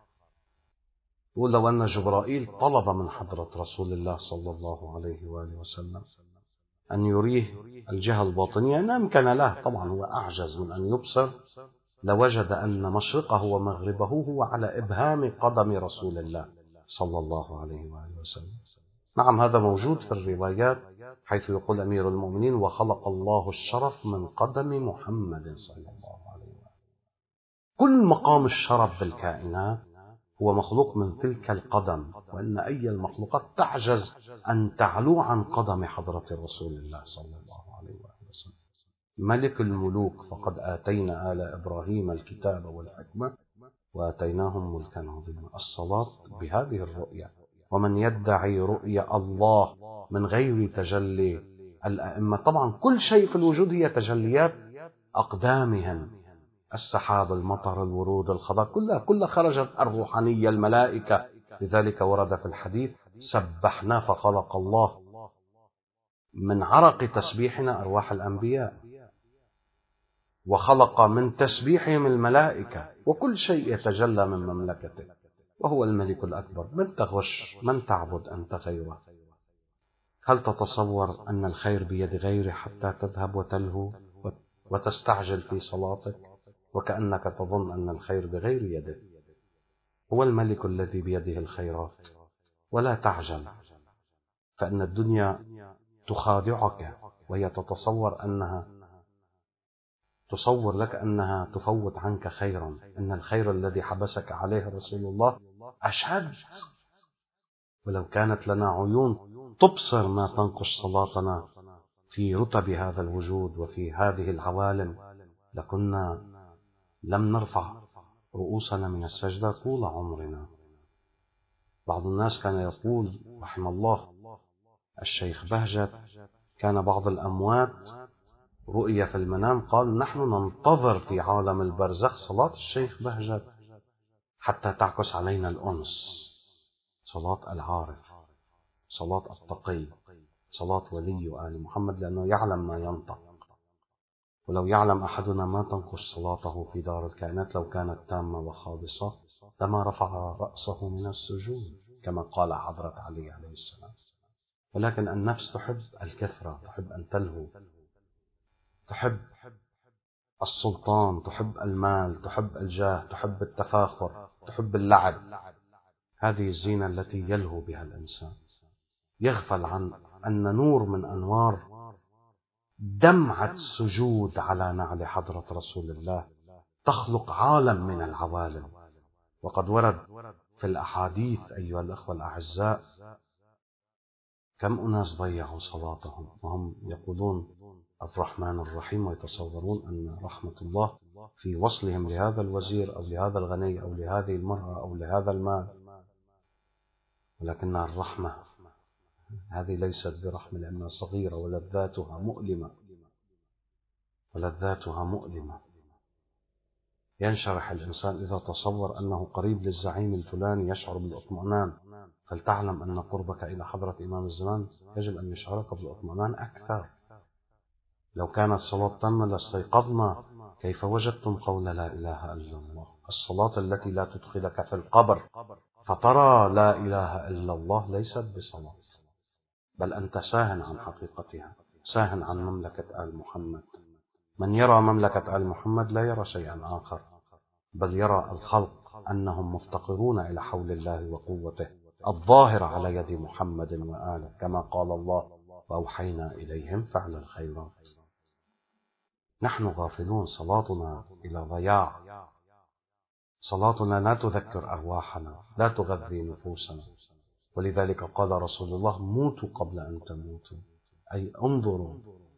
ولو أن جبرائيل طلب من حضرة رسول الله صلى الله عليه وآله وسلم أن يريه الجهة الباطنية إن أمكن له، طبعا هو أعجز من أن يبصر، لوجد أن مشرقه ومغربه هو على إبهام قدم رسول الله صلى الله عليه وآله وسلم. نعم هذا موجود في الروايات، حيث يقول أمير المؤمنين: وخلق الله الشرف من قدم محمد صلى الله عليه وسلم. كل مقام الشرف بالكائنات هو مخلوق من تلك القدم، وإن أي المخلوقات تعجز أن تعلو عن قدم حضرة رسول الله صلى الله عليه وسلم. ملك الملوك: فقد آتينا آل إبراهيم الكتاب والحكمة وآتيناهم ملكا عظيما. الصلاة بهذه الرؤية. ومن يدعي رؤية الله من غير تجلي الأئمة، طبعا كل شيء في الوجود هي تجليات أقدامهم، السحاب، المطر، الورود، الخضار، كلها كلها خرجت الروحانية، الملائكة. لذلك ورد في الحديث: سبحنا فخلق الله من عرق تسبيحنا أرواح الأنبياء، وخلق من تسبيحهم الملائكة، وكل شيء يتجلى من مملكته، وهو الملك الأكبر. من تغش، من تعبد أنت غيره؟ هل تتصور أن الخير بيد غيره حتى تذهب وتلهو وتستعجل في صلاتك وكأنك تظن أن الخير بغير يده؟ هو الملك الذي بيده الخيرات. ولا تعجل، فإن الدنيا تخادعك وهي تتصور أنها تصور لك أنها تفوت عنك خيرا. إن الخير الذي حبسك عليه رسول الله أشد. ولو كانت لنا عيون تبصر ما تنقش صلاتنا في رتب هذا الوجود وفي هذه العوالم، لكنا لم نرفع رؤوسنا من السجدة طول عمرنا. بعض الناس كان يقول رحم الله الشيخ بهجت: كان بعض الأموات رؤية في المنام قال: نحن ننتظر في عالم البرزخ صلاة الشيخ بهجت حتى تعكس علينا الأنس. صلاة العارف، صلاة التقي، صلاة ولي آل محمد، لأنه يعلم ما ينطق. ولو يعلم أحدنا ما تنقص صلاته في دار الكائنات لو كانت تامة وخالصة لما رفع رأسه من السجود، كما قال حضرة علي عليه السلام. ولكن النفس تحب الكثرة، تحب أن تلهو، تحب السلطان، تحب المال، تحب الجاه، تحب التفاخر، تحب اللعب. هذه الزينة التي يلهو بها الإنسان، يغفل عن أن نور من أنوار دمعة سجود على نعل حضرة رسول الله تخلق عالم من العوالم. وقد ورد في الأحاديث أيها الأخوة الأعزاء كم أناس ضيعوا صلاتهم وهم يقولون الرحمن الرحيم، ويتصورون أن رحمة الله في وصلهم لهذا الوزير أو لهذا الغني أو لهذه المرأة أو لهذا المال. ولكن الرحمة هذه ليست برحمة، لأنها صغيرة ولذاتها مؤلمة، ولذاتها مؤلمة. ينشرح الإنسان إذا تصور أنه قريب للزعيم الفلاني يشعر بالاطمئنان، فلتعلم أن قربك إلى حضرة إمام الزمان يجب أن يشعرك بالاطمئنان أكثر. لو كانت صلاة تامة لاستيقظنا. كيف وجدتم قول لا إله إلا الله؟ الصلاة التي لا تدخلك في القبر فترى لا إله إلا الله ليست بصلاة، بل أنت ساهن عن حقيقتها، ساهن عن مملكة آل محمد. من يرى مملكة آل محمد لا يرى شيئا آخر، بل يرى الخلق أنهم مفتقرون إلى حول الله وقوته الظاهرة على يد محمد وآله، كما قال الله: وأوحينا إليهم فعل الخيرات. نحن غافلون، صلاتنا إلى ضياع، صلاتنا لا تذكر أرواحنا، لا تغذي نفوسنا. ولذلك قال رسول الله: موتوا قبل أن تموتوا، أي انظروا.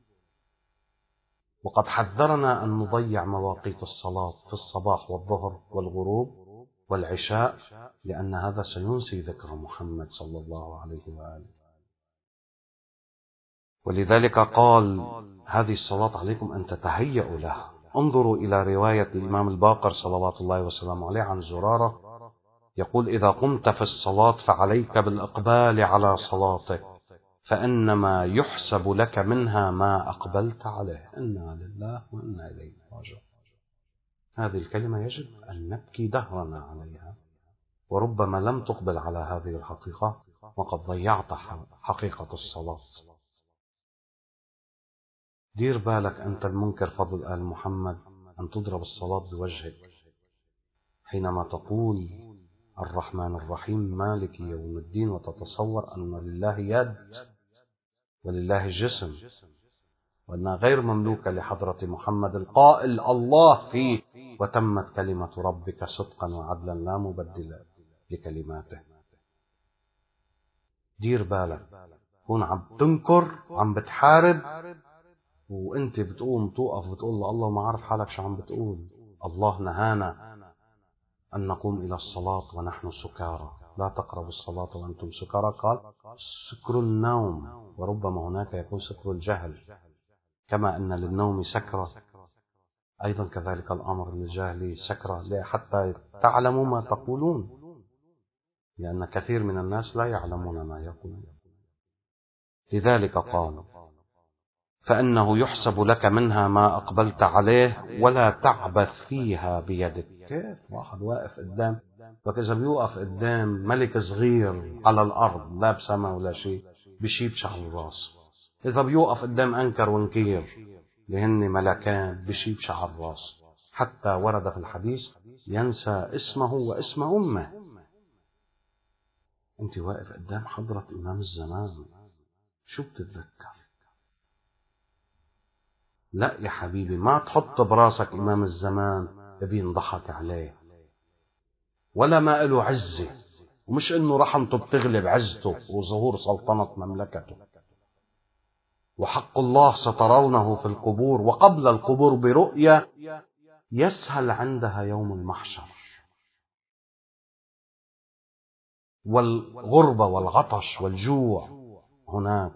وقد حذرنا أن نضيع مواقيت الصلاة في الصباح والظهر والغروب والعشاء، لأن هذا سينسي ذكر محمد صلى الله عليه وآله. ولذلك قال: هذه الصلاة عليكم أن تتهيأوا لها. انظروا إلى رواية الإمام الباقر صلوات الله وسلامه عليه عن زرارة يقول: إذا قمت في الصلاة فعليك بالإقبال على صلاتك، فإنما يحسب لك منها ما أقبلت عليه. إنا لله وإنا إليه راجعون. هذه الكلمة يجب أن نبكي دهرنا عليها، وربما لم تقبل على هذه الحقيقة وقد ضيعت حقيقة الصلاة. دير بالك أنت المنكر فضل آل محمد أن تضرب الصلاة بوجهك حينما تقول الرحمن الرحيم مالك يوم الدين وتتصور أن لله يد ولله جسم، وأنها غير مملوكة لحضرة محمد القائل الله فيه وتمت كلمة ربك صدقا وعدلا لا مبدل لكلماته. دير بالك، كون عم تنكر عم بتحارب وانت بتقوم توقف بتقول الله ما عارف حالك شو عم بتقول. الله نهانا أن نقوم إلى الصلاة ونحن سكارى، لا تقربوا الصلاة وأنتم سكارى، قال سكر النوم، وربما هناك يقول سكر الجهل، كما أن للنوم سكرة أيضا كذلك الأمر للجهل سكرة، حتى تعلموا ما تقولون، لأن كثير من الناس لا يعلمون ما يقولون. لذلك قال فإنه يحسب لك منها ما أقبلت عليه ولا تعبث فيها بيدك. كيف واحد واقف قدام، وكذا بيوقف قدام ملك صغير على الأرض لا بسما ولا شيء بشيب شعر الراس، إذا بيوقف قدام أنكر ونكير لهن ملكان بشيب شعر الراس، حتى ورد في الحديث ينسى اسمه واسم أمه. أنت واقف قدام حضرة إمام الزمان شو بتتذكر؟ لا يا حبيبي، ما تحط براسك إمام الزمان بينضحك عليه، ولا ما له عزة، ومش إنه رحمته بتغلب عزته وظهور سلطنة مملكته. وحق الله سترونه في القبور وقبل القبور برؤية يسهل عندها يوم المحشر، والغربة والعطش والجوع هناك.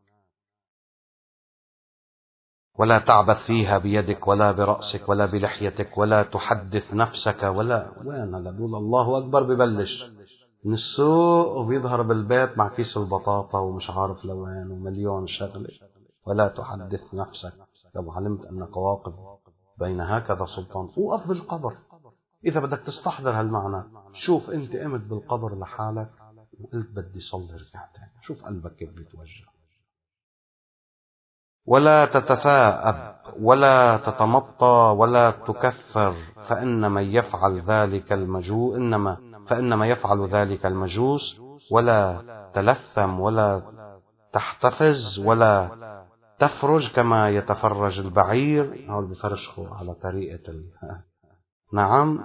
ولا تعبث فيها بيدك ولا برأسك ولا بلحيتك ولا تحدث نفسك ولا وين لدول الله أكبر ببلش من السوق وبيظهر بالبيت مع كيس البطاطا ومش عارف لوين ومليون شغلة. ولا تحدث نفسك، لو علمت أنك واقف بين هكذا سلطان وقف بالقبر. إذا بدك تستحضر هالمعنى، شوف أنت قمت بالقبر لحالك وقلت بدي صلي ركعتين، شوف قلبك كيف بيتوجه. ولا تتثاءب ولا تتمطى ولا تكفر، فإن من يفعل ذلك المجوس إنما فإنما يفعل ذلك المجوس. ولا تلثم ولا تحتفز ولا تفرج كما يتفرج البعير. هول بفرشخوا على طريقة ال... نعم.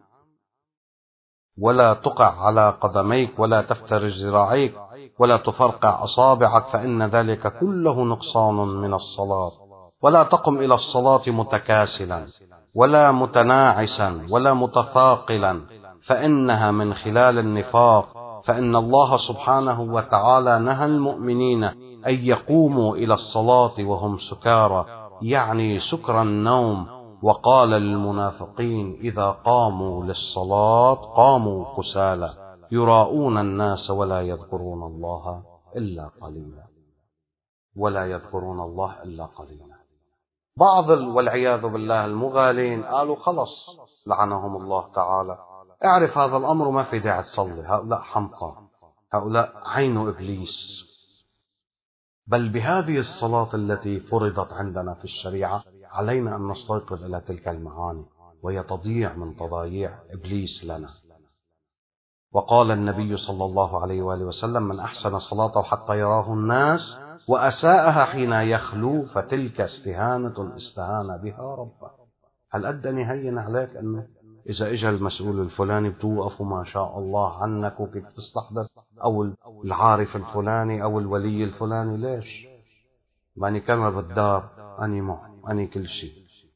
ولا تقع على قدميك ولا تفترج ذراعيك ولا تفرقع أصابعك، فإن ذلك كله نقصان من الصلاة. ولا تقم إلى الصلاة متكاسلا ولا متناعسا ولا متثاقلا، فإنها من خلال النفاق. فإن الله سبحانه وتعالى نهى المؤمنين أن يقوموا إلى الصلاة وهم سكارى، يعني سكر النوم. وقال للمنافقين إذا قاموا للصلاة قاموا كسالى يراؤون الناس ولا يذكرون الله إلا قليلا. ولا يذكرون الله إلا قليلا. بعض والعياذ بالله المغالين قالوا خلص لعنهم الله تعالى، اعرف هذا الأمر ما في داعي تصلي، هؤلاء حمقى، هؤلاء عين إبليس. بل بهذه الصلاة التي فرضت عندنا في الشريعة علينا أن نستيقظ إلى تلك المعاني، وهي تضيع من تضايع إبليس لنا. وقال النبي صلى الله عليه وآله وسلم من أحسن صلاته حتى يراه الناس وأساءها حين يخلو فتلك استهانة استهان بها ربه. هل أدى نهين عليك أنه إذا إجا المسؤول الفلاني بتوقف وما شاء الله عنك وكيف تستحضر، أو العارف الفلاني أو الولي الفلاني؟ ليش؟ ماني كلمة بالدار أني معه أني كل شيء.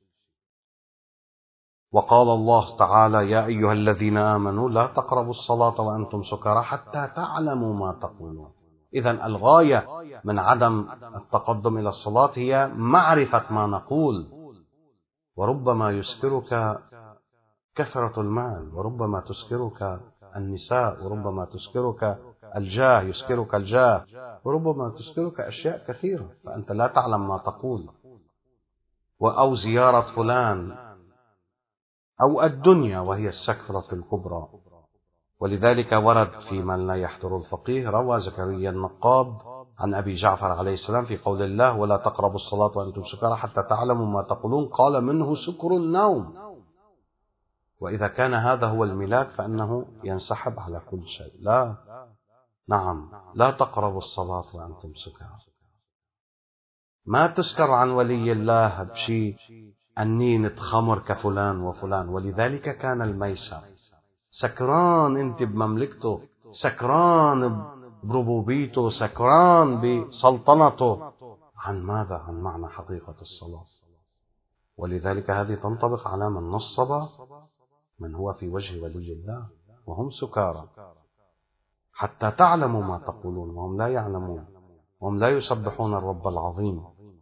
وقال الله تعالى يا أيها الذين آمنوا لا تقربوا الصلاة وأنتم سكارى حتى تعلموا ما تقولون. إذن الغاية من عدم التقدم إلى الصلاة هي معرفة ما نقول. وربما يسكرك كثرة المال، وربما تسكرك النساء، وربما تسكرك الجاه يسكرك الجاه، وربما تسكرك أشياء كثيرة فأنت لا تعلم ما تقول. أو زيارة فلان، أو الدنيا وهي السكرة الكبرى. ولذلك ورد في من لا يحضر الفقيه، روى زكريا النقاد عن أبي جعفر عليه السلام في قول الله ولا تقربوا الصلاة وأنتم سكارى حتى تعلموا ما تقولون، قال منه سكر النوم. وإذا كان هذا هو الميلاد فإنه ينسحب على كل شيء. لا، نعم، لا تقربوا الصلاة وأنتم سكارى. ما تسكر عن ولي الله بشيء أنينة خمر كفلان وفلان. ولذلك كان الميسر سكران أنت بمملكته، سكران بربوبيته، سكران بسلطنته. عن ماذا؟ عن معنى حقيقة الصلاة. ولذلك هذه تنطبق على من نصب من هو في وجه ولي الله وهم سكارى، حتى تعلموا ما تقولون وهم لا يعلمون، وهم لا يسبحون الرب العظيم.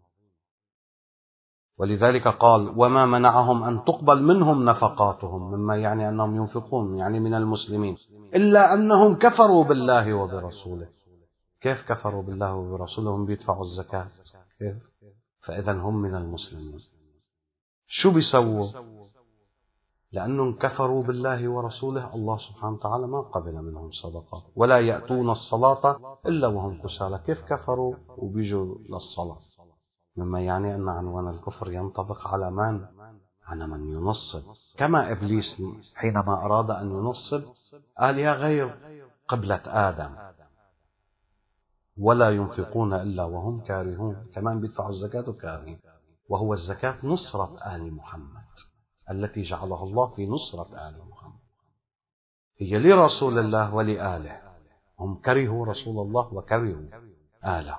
ولذلك قال: وما منعهم أن تقبل منهم نفقاتهم، مما يعني أنهم ينفقون، يعني من المسلمين، إلا أنهم كفروا بالله وبرسوله. كيف كفروا بالله وبرسوله؟ هم بيدفعوا الزكاة. كيف؟ فإذا هم من المسلمين. شو بيسووا؟ لأنهم كفروا بالله ورسوله، الله سبحانه وتعالى ما قبل منهم صدقة. ولا يأتون الصلاة إلا وهم كسالى. كيف كفروا وبيجوا للصلاة؟ مما يعني أن عنوان الكفر ينطبق على من؟ على من ينصب. كما إبليس حينما أراد أن ينصب قال: يا غير قبلة آدم ولا ينفقون إلا وهم كارهون. كمان بيدفعوا الزكاة كارهين. وهو الزكاة نصرة آل محمد التي جعلها الله في نصرة آل محمد، هي لرسول الله ولآله. هم كرهوا رسول الله وكرهوا آله.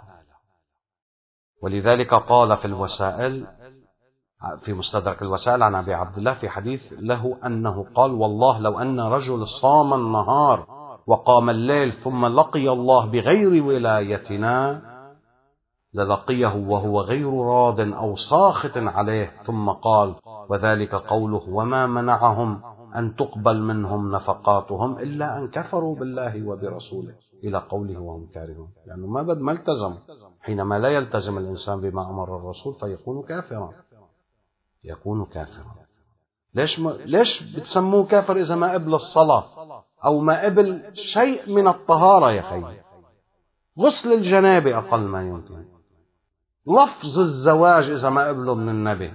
ولذلك قال في الوسائل، في مستدرك الوسائل عن أبي عبد الله في حديث له أنه قال: والله لو أن رجل صام النهار وقام الليل ثم لقي الله بغير ولايتنا للقيه وهو غير راض أو ساخط عليه. ثم قال: وذلك قوله: وما منعهم أن تقبل منهم نفقاتهم إلا أن كفروا بالله وبرسوله، إلى قوله وهم كارهون. لأنه يعني ما بد ما التزم. حينما لا يلتزم الإنسان بما أمر الرسول فيكون كافرا، يكون كافرا. ليش ما ليش بتسموه كافر إذا ما قبل الصلاة أو ما قبل شيء من الطهارة؟ يا خي، غسل الجنابة أقل ما يمكن، لفظ الزواج إذا ما قبله من النبي.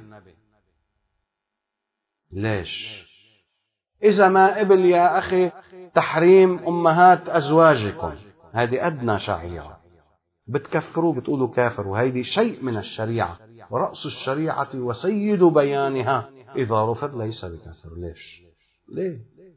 ليش؟ إذا ما قبل يا أخي تحريم أمهات أزواجكم، هذه أدنى شعيرة، بتكفروا بتقولوا كافر. وهذه شيء من الشريعة، ورأس الشريعة وسيد بيانها إذا رفض ليس بكافر. ليش؟ ليه؟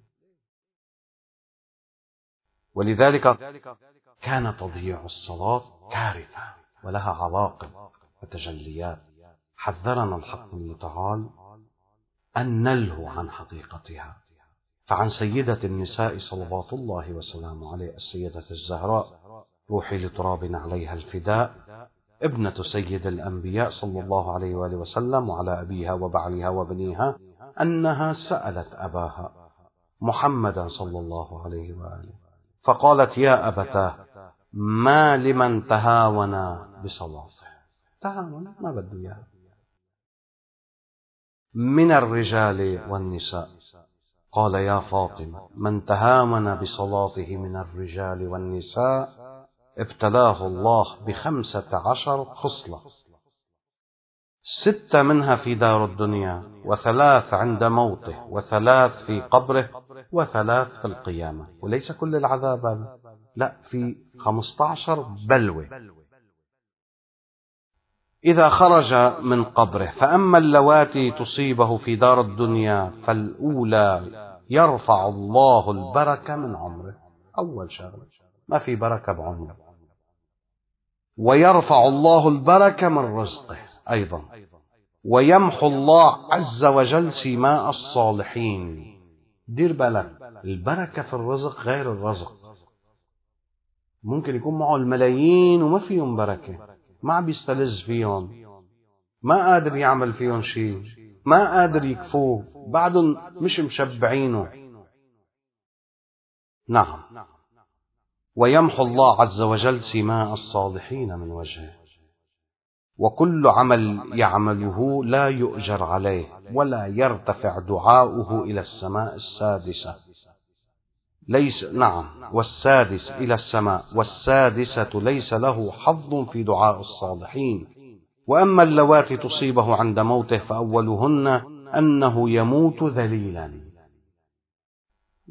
ولذلك كان تضييع الصلاة كارثة ولها عواقب وتجليات. حذرنا الحق المتعال أن نلهو عن حقيقتها. فعن سيدة النساء صلوات الله وسلامه عليه السيدة الزهراء روحي لتراب عليها الفداء، ابنة سيد الأنبياء صلى الله عليه وآله وسلم وعلى أبيها وبعلها وبنيها، أنها سألت أباها محمدا صلى الله عليه وآله فقالت: يا أبتاه، ما لمن تهاون بصلاته؟ تهاون ما بده إياه من الرجال والنساء. قال: يا فاطمة، من تهاون بصلاته من الرجال والنساء ابتلاه الله بخمسة عشر خصلة، ستة منها في دار الدنيا، وثلاث عند موته، وثلاث في قبره، وثلاث في القيامة. وليس كل العذاب هذا، لا، في خمسة عشر بلوة. إذا خرج من قبره، فأما اللواتي تصيبه في دار الدنيا فالأولى يرفع الله البركة من عمره. أول شغلة ما في بركة بعمره. ويرفع الله البركة من رزقه أيضا. ويمحو الله عز وجل سماء الصالحين. دير بالك، البركة في الرزق غير الرزق. ممكن يكون معه الملايين وما فيهم بركة، ما بيستلذ فيهم، ما قادر يعمل فيهم شيء، ما قادر يكفوه، بعدهم مش مشبعينه. نعم. ويمحو الله عز وجل سماء الصالحين من وجهه. وكل عمل يعمله لا يؤجر عليه ولا يرتفع دعاؤه إلى السماء السادسة. ليس نعم والسادس إلى السماء، والسادسة ليس له حظ في دعاء الصالحين. وأما اللواتي تصيبه عند موته فأولهن أنه يموت ذليلا.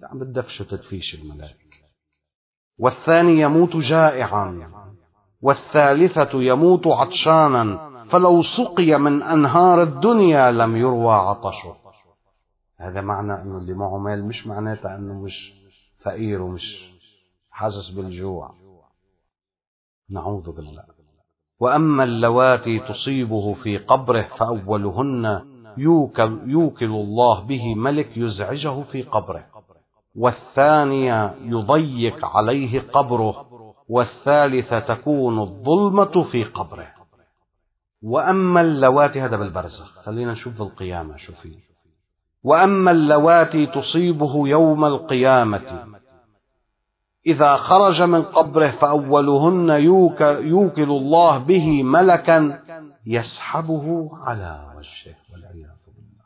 عم بتدفش وتدفيش الملائكة. والثاني يموت جائعا، والثالثة يموت عطشانا، فلو سقي من أنهار الدنيا لم يروى عطشه. هذا معنى أنه اللي معه مال مش معناته أنه مش فقير ومش حاسس بالجوع، نعوذ بالله. وأما اللواتي تصيبه في قبره فأولهن يوكل, يوكل الله به ملك يزعجه في قبره، والثانية يضيق عليه قبره، والثالثة تكون الظلمة في قبره. وأما اللواتي، هذا بالبرزخ، خلينا نشوف القيامة شو فيه. وأما اللواتي تصيبه يوم القيامة إذا خرج من قبره فأولهن يوكل الله به ملكا يسحبه على وجهه والعياذ بالله،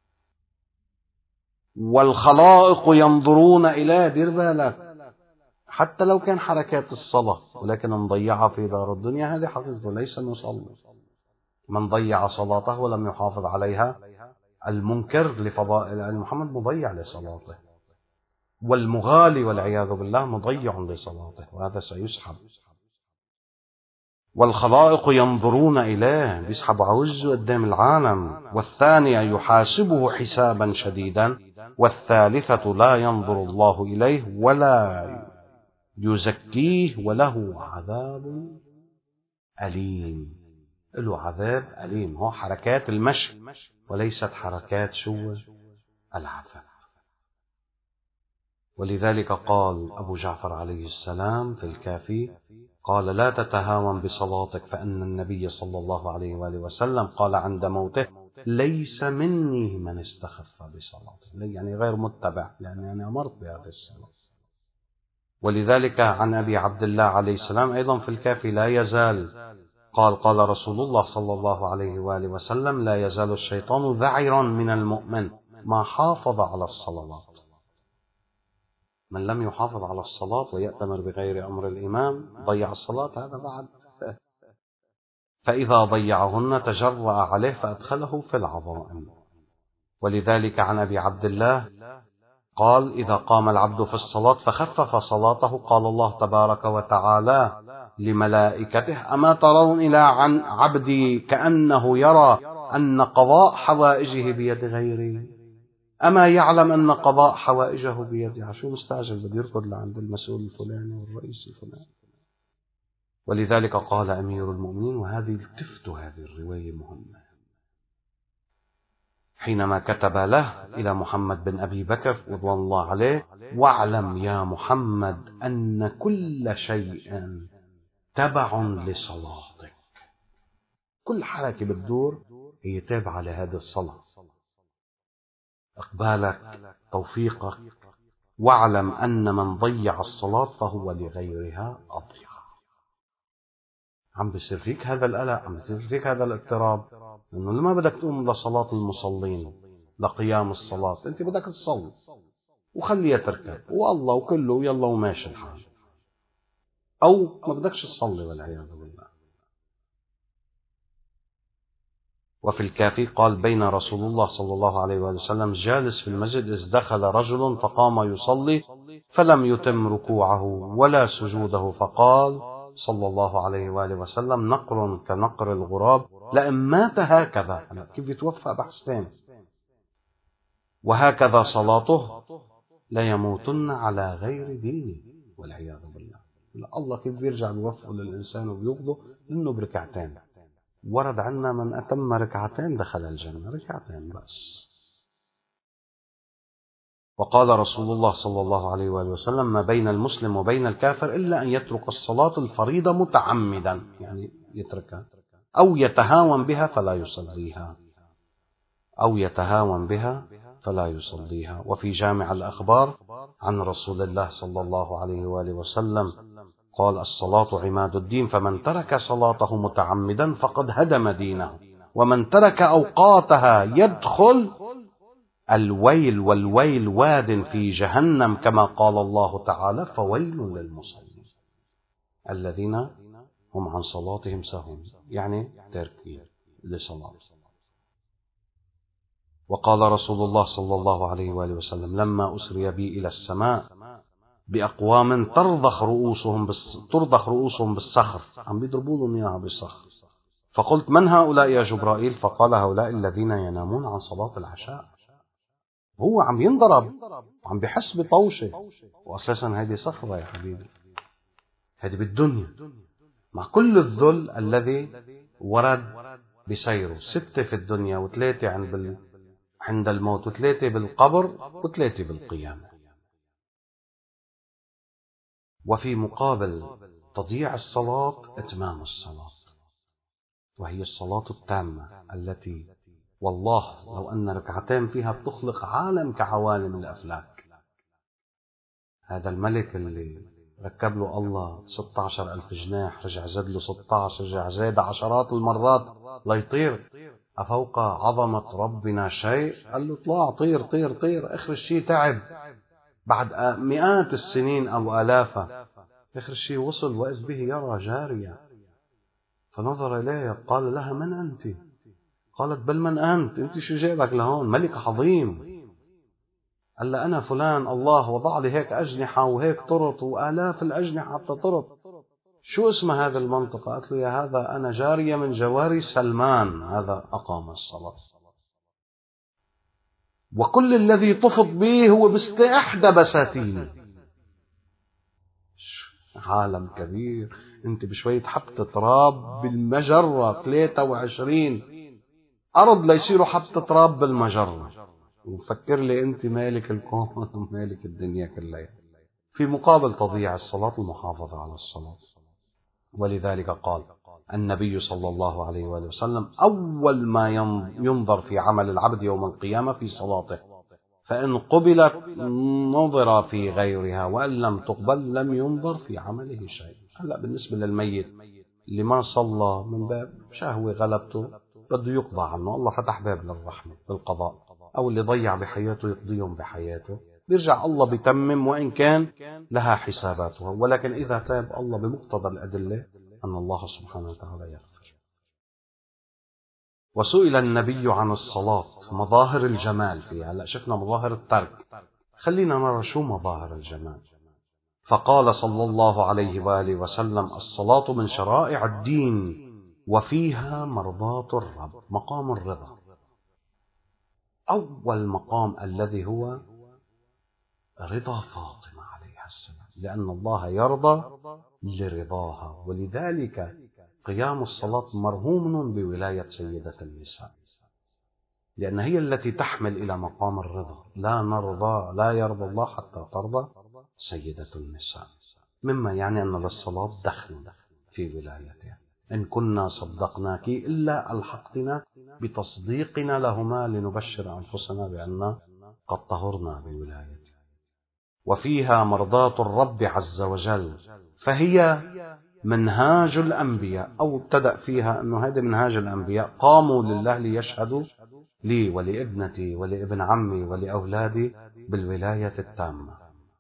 والخلائق ينظرون إليه. دير بالك، حتى لو كان حركات الصلاة ولكن مضيعها في دار الدنيا، هذه حقيقته ليس نصلي. من ضيع صلاته ولم يحافظ عليها المنكر لفضائل آل محمد مضيع لصلاته، والمغالي والعياذ بالله مضيع لصلاته، وهذا سيسحب. والخلائق ينظرون إليه، بيسحب عوزه قدام العالم. والثانية يحاسبه حسابا شديدا، والثالثة لا ينظر الله إليه ولا يزكيه وله عذاب أليم. له عذاب أليم. هو حركات المشي وليست حركات شو العذاب. ولذلك قال أبو جعفر عليه السلام في الكافي، قال: لا تتهاون بصلاتك، فإن النبي صلى الله عليه وآله وسلم قال عند موته: ليس مني من استخف بصلاته، يعني غير متبع، لأني أنا أمرت بهذا الصلاة. ولذلك عن أبي عبد الله عليه السلام أيضا في الكافي لا يزال، قال: قال رسول الله صلى الله عليه وآله وسلم: لا يزال الشيطان ذعرا من المؤمن ما حافظ على الصلوات. من لم يحافظ على الصلاة ويأتمر بغير أمر الإمام ضيع الصلاة، هذا بعد. فإذا ضيعهن تجرأ عليه فأدخله في العظائم. ولذلك عن أبي عبد الله قال: إذا قام العبد في الصلاة فخفف صلاته قال الله تبارك وتعالى لملائكته: أما ترون إلى عن عبدي كأنه يرى أن قضاء حوائجه بيد غيري؟ أما يعلم أن قضاء حوائجه بيدها؟ شو مستعجل بده يركض لعند المسؤول الفلاني والرئيس الفلاني؟ ولذلك قال أمير المؤمنين، وهذه التفت هذه الرواية مهمة، حينما كتب له إلى محمد بن أبي بكر رضوان الله عليه: واعلم يا محمد أن كل شيء تبع لصلاتك. كل حركة بتدور هي تابعة لهذه الصلاة، إقبالك، توفيقك. واعلم أن من ضيع الصلاة فهو لغيرها أضيع. عم بيصير فيك هذا القلق، عم بيصير فيك هذا الاضطراب، لأنه لما بدك تقوم لصلاة المصلين، لقيام الصلاة، أنت بدك تصلي وخليها تركب والله وكله ويلا وماشي الحال، أو ما بدكش تصلي والعياذ بالله. وفي الكافي قال: بين رسول الله صلى الله عليه وسلم جالس في المسجد إذ دخل رجل فقام يصلي فلم يتم ركوعه ولا سجوده، فقال صلى الله عليه وآله وسلم: نقر كنقر الغراب، لئن مات هكذا، كيف يتوفى بحثين، وهكذا صلاته ليموتن على غير دينه والعياذ بالله. الله كيف بيرجع بيوفق للإنسان وبيقضه لأنه بركعتين. ورد عنا من أتم ركعتين دخل الجنة، ركعتين بس. وقال رسول الله صلى الله عليه وآله وسلم: ما بين المسلم وبين الكافر إلا أن يترك الصلاة الفريضة متعمدا، يعني يتركها، أو يتهاون بها فلا يصليها، أو يتهاون بها فلا يصليها. وفي جامع الأخبار عن رسول الله صلى الله عليه وآله وسلم قال: الصلاة عماد الدين، فمن ترك صلاته متعمدا فقد هدم دينه، ومن ترك أوقاتها يدخل الويل، والويل واد في جهنم، كما قال الله تعالى: فويل للمصلين الذين هم عن صلاتهم ساهون، يعني تاركين لصلاة. وقال رسول الله صلى الله عليه وآله وسلم لما أسري بي إلى السماء بأقوام ترضخ رؤوسهم بس ترضخ رؤوسهم بالصخر، عم بيضربوا لهم إياها بالصخر، فقلت من هؤلاء يا جبرائيل؟ فقال هؤلاء الذين ينامون عن صلاة العشاء. هو عم ينضرب، عم بحس بطوشة، وأساسا هذه صخرة يا حبيبي، هذه بالدنيا مع كل الذل الذي ورد بسيره، ستة في الدنيا وثلاثة عند بال... عند الموت، وثلاثة بالقبر، وثلاثة بالقيامة. وفي مقابل تضييع الصلاة إتمام الصلاة، وهي الصلاة التامة التي والله لو أن ركعتين فيها بتخلق عالم كعوالم الأفلاك. هذا الملك اللي ركب له الله ستة عشر ألف جناح، رجع زاد له ستة عشر، رجع زاد عشرات المرات ليطير، أفوق عظمة ربنا شيء؟ قال له اطلع طير طير طير. آخر الشيء تعب بعد مئات السنين أو آلافا، آخر الشيء وصل وإذ به يرى جارية، فنظر إليها قال لها من أنت؟ قالت بل من أنت؟ أنت شو جايبك لهون؟ ملك عظيم. قال لها أنا فلان، الله وضع لي هيك أجنحة وهيك طرط وآلاف الأجنحة حتى طرط. شو اسم هذا المنطقة؟ قالت له يا هذا أنا جارية من جواري سلمان، هذا أقام الصلاة. وكل الذي طفت به هو باستحدى بساتين. عالم كبير، انت بشوية حبة تراب بالمجرة، ثلاثة وعشرين أرض ليصيروا حبة تراب بالمجرة، وفكر لي انت مالك الكون ومالك الدنيا كلها. في مقابل تضييع الصلاة المحافظة على الصلاة. ولذلك قال النبي صلى الله عليه وآله وسلم أول ما ينظر في عمل العبد يوم القيامة في صلاته، فإن قبلت نظر في غيرها، وإن لم تقبل لم ينظر في عمله شيء. هلأ بالنسبة للميت اللي ما صلى من باب شهوة غلبته بده يقضى عنه، الله فتح باب للرحمة بالقضاء، أو اللي ضيع بحياته يقضيهم بحياته، بيرجع الله بيتمم وإن كان لها حساباتها، ولكن إذا تاب الله بمقتضى الأدلة أن الله سبحانه وتعالى يغفر. وسئل النبي عن الصلاة مظاهر الجمال فيها. هلا شفنا مظاهر الترك، خلينا نرى شو مظاهر الجمال. فقال صلى الله عليه وآله وسلم الصلاة من شرائع الدين وفيها مرضاة الرب، مقام الرضا، أول مقام الذي هو رضا فاطمة عليها السلام، لأن الله يرضى لرضاها، ولذلك قيام الصلاة مرهون بولاية سيدة النساء، لأن هي التي تحمل إلى مقام الرضا. لا نرضى، لا يرضى الله حتى ترضى سيدة النساء، مما يعني أن للصلاة دخل في ولايتها. إن كنا صدقناك إلا ألحقتنا بتصديقنا لهما لنبشر أنفسنا بأن قد طهرنا بولايتها. وفيها مرضاة الرب عز وجل، فهي منهاج الأنبياء، أو ابتدأ فيها أنه هذا منهاج الأنبياء، قاموا لله ليشهدوا لي ولابنتي ولابن عمي ولأولادي بالولاية التامة.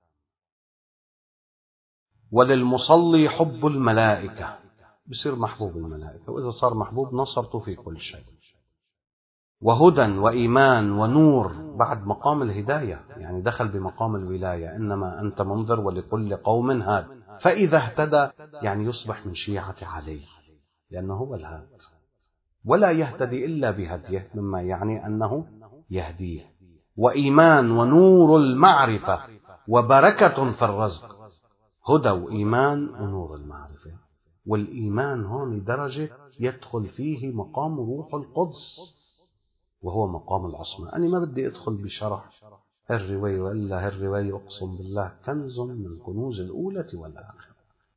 وللمصلي حب الملائكة، بصير محبوب الملائكة، وإذا صار محبوب نصرته في كل شيء. وهدى وإيمان ونور، بعد مقام الهداية، يعني دخل بمقام الولاية، إنما أنت منذر ولكل قوم هاد، فإذا اهتدى يعني يصبح من شيعة علي، لأنه هو الهاد، ولا يهتدي إلا بهديه، مما يعني أنه يهديه. وإيمان ونور المعرفة وبركة في الرزق، هدى وإيمان ونور المعرفة. والإيمان هون درجة يدخل فيه مقام روح القدس، وهو مقام العصمة. أنا ما بدي أدخل بشرح هالرواية، وإلا هالرواية أقسم بالله كنز من كنوز الأولى والآخرة.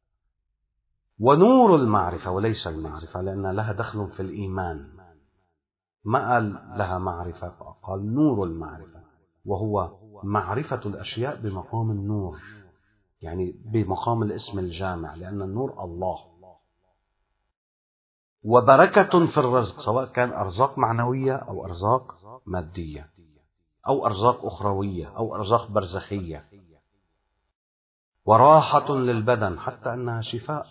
ونور المعرفة وليس المعرفة، لأن لها دخل في الإيمان، ما قال لها معرفة، قال نور المعرفة، وهو معرفة الأشياء بمقام النور، يعني بمقام الاسم الجامع، لأن النور الله. وبركة في الرزق، سواء كان أرزاق معنوية أو أرزاق مادية أو أرزاق أخروية أو أرزاق برزخية. وراحة للبدن، حتى أنها شفاء.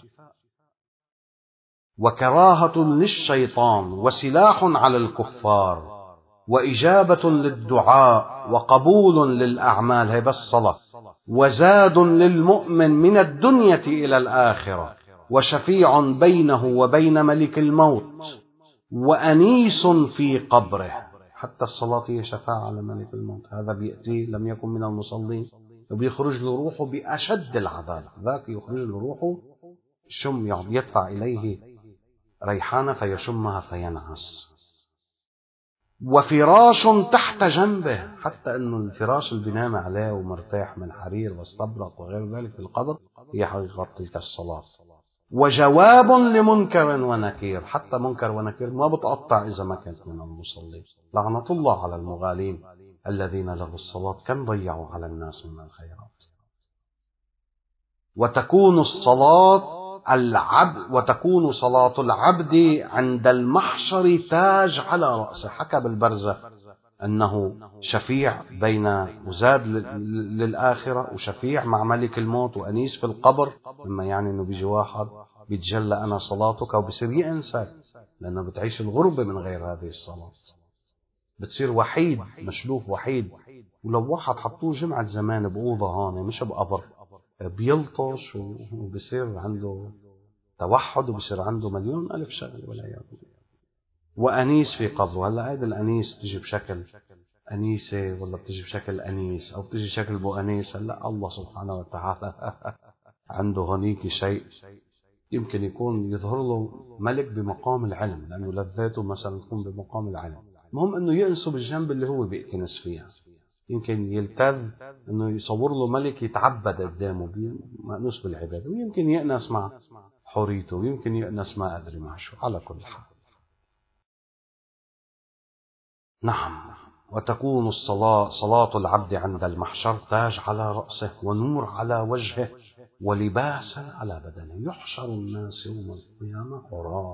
وكراهة للشيطان، وسلاح على الكفار، وإجابة للدعاء وقبول للأعمال، هي بس صلاة، وزاد للمؤمن من الدنيا إلى الآخرة، وشفيع بينه وبين ملك الموت، وأنيس في قبره. حتى الصلاة هي شفاعة على ملك الموت. هذا بيأتي لم يكن من المصلين وبيخرج له روحه بأشد العذاب، ذاك يخرج له روحه شم، يدفع إليه ريحانة فيشمها فينعس. وفراش تحت جنبه، حتى أنه الفراش اللي بينام عليه ومرتاح من حرير واستبرق وغير ذلك في القبر هي حقيقة تلك الصلاة. وجواب لمنكر ونكير، حتى منكر ونكير ما بتقطع إذا ما كانت من المصلين. لعنة الله على المغالين الذين لغوا الصلاة، كم ضيعوا على الناس من الخيرات. وتكون الصلاة العبد وتكون صلاة العبد عند المحشر تاج على رأسه. حكى بالبرزة أنه شفيع بين مزاد للآخرة وشفيع مع ملك الموت وأنيس في القبر، مما يعني أنه بيجي واحد بيتجلى أنا صلاتك وبصير ينساك، لأنه بتعيش الغربة من غير هذه الصلاة، بتصير وحيد مشلوف وحيد. ولو واحد حطوه جمعة زمان بأوضة هون مش بقبر بيلطش وبصير عنده توحد وبصير عنده مليون ألف شغل ولا يعرف. وأنيس في قبره. هلا هذا الأنيس بتجي بشكل أنيسة ولا بتجي بشكل أنيس أو بتجي بشكل بو أنيس. هلا الله سبحانه وتعالى عنده هنيك شيء يمكن يكون يظهر له ملك بمقام العلم، لأنه لذاته مثلا تكون بمقام العلم. المهم أنه ينسب الجنب اللي هو بيأتنس فيها. يمكن يلتذ أنه يصور له ملك يتعبد قدامه مأنوس بالعبادة، ويمكن يأنس مع حريته، ويمكن يأنس ما أدري مع شو. على كل حال نعم. وتكون الصلاة صلاة العبد عند المحشر تاج على رأسه ونور على وجهه ولباسا على بدنه. يحشر الناس يوم القيامة عراة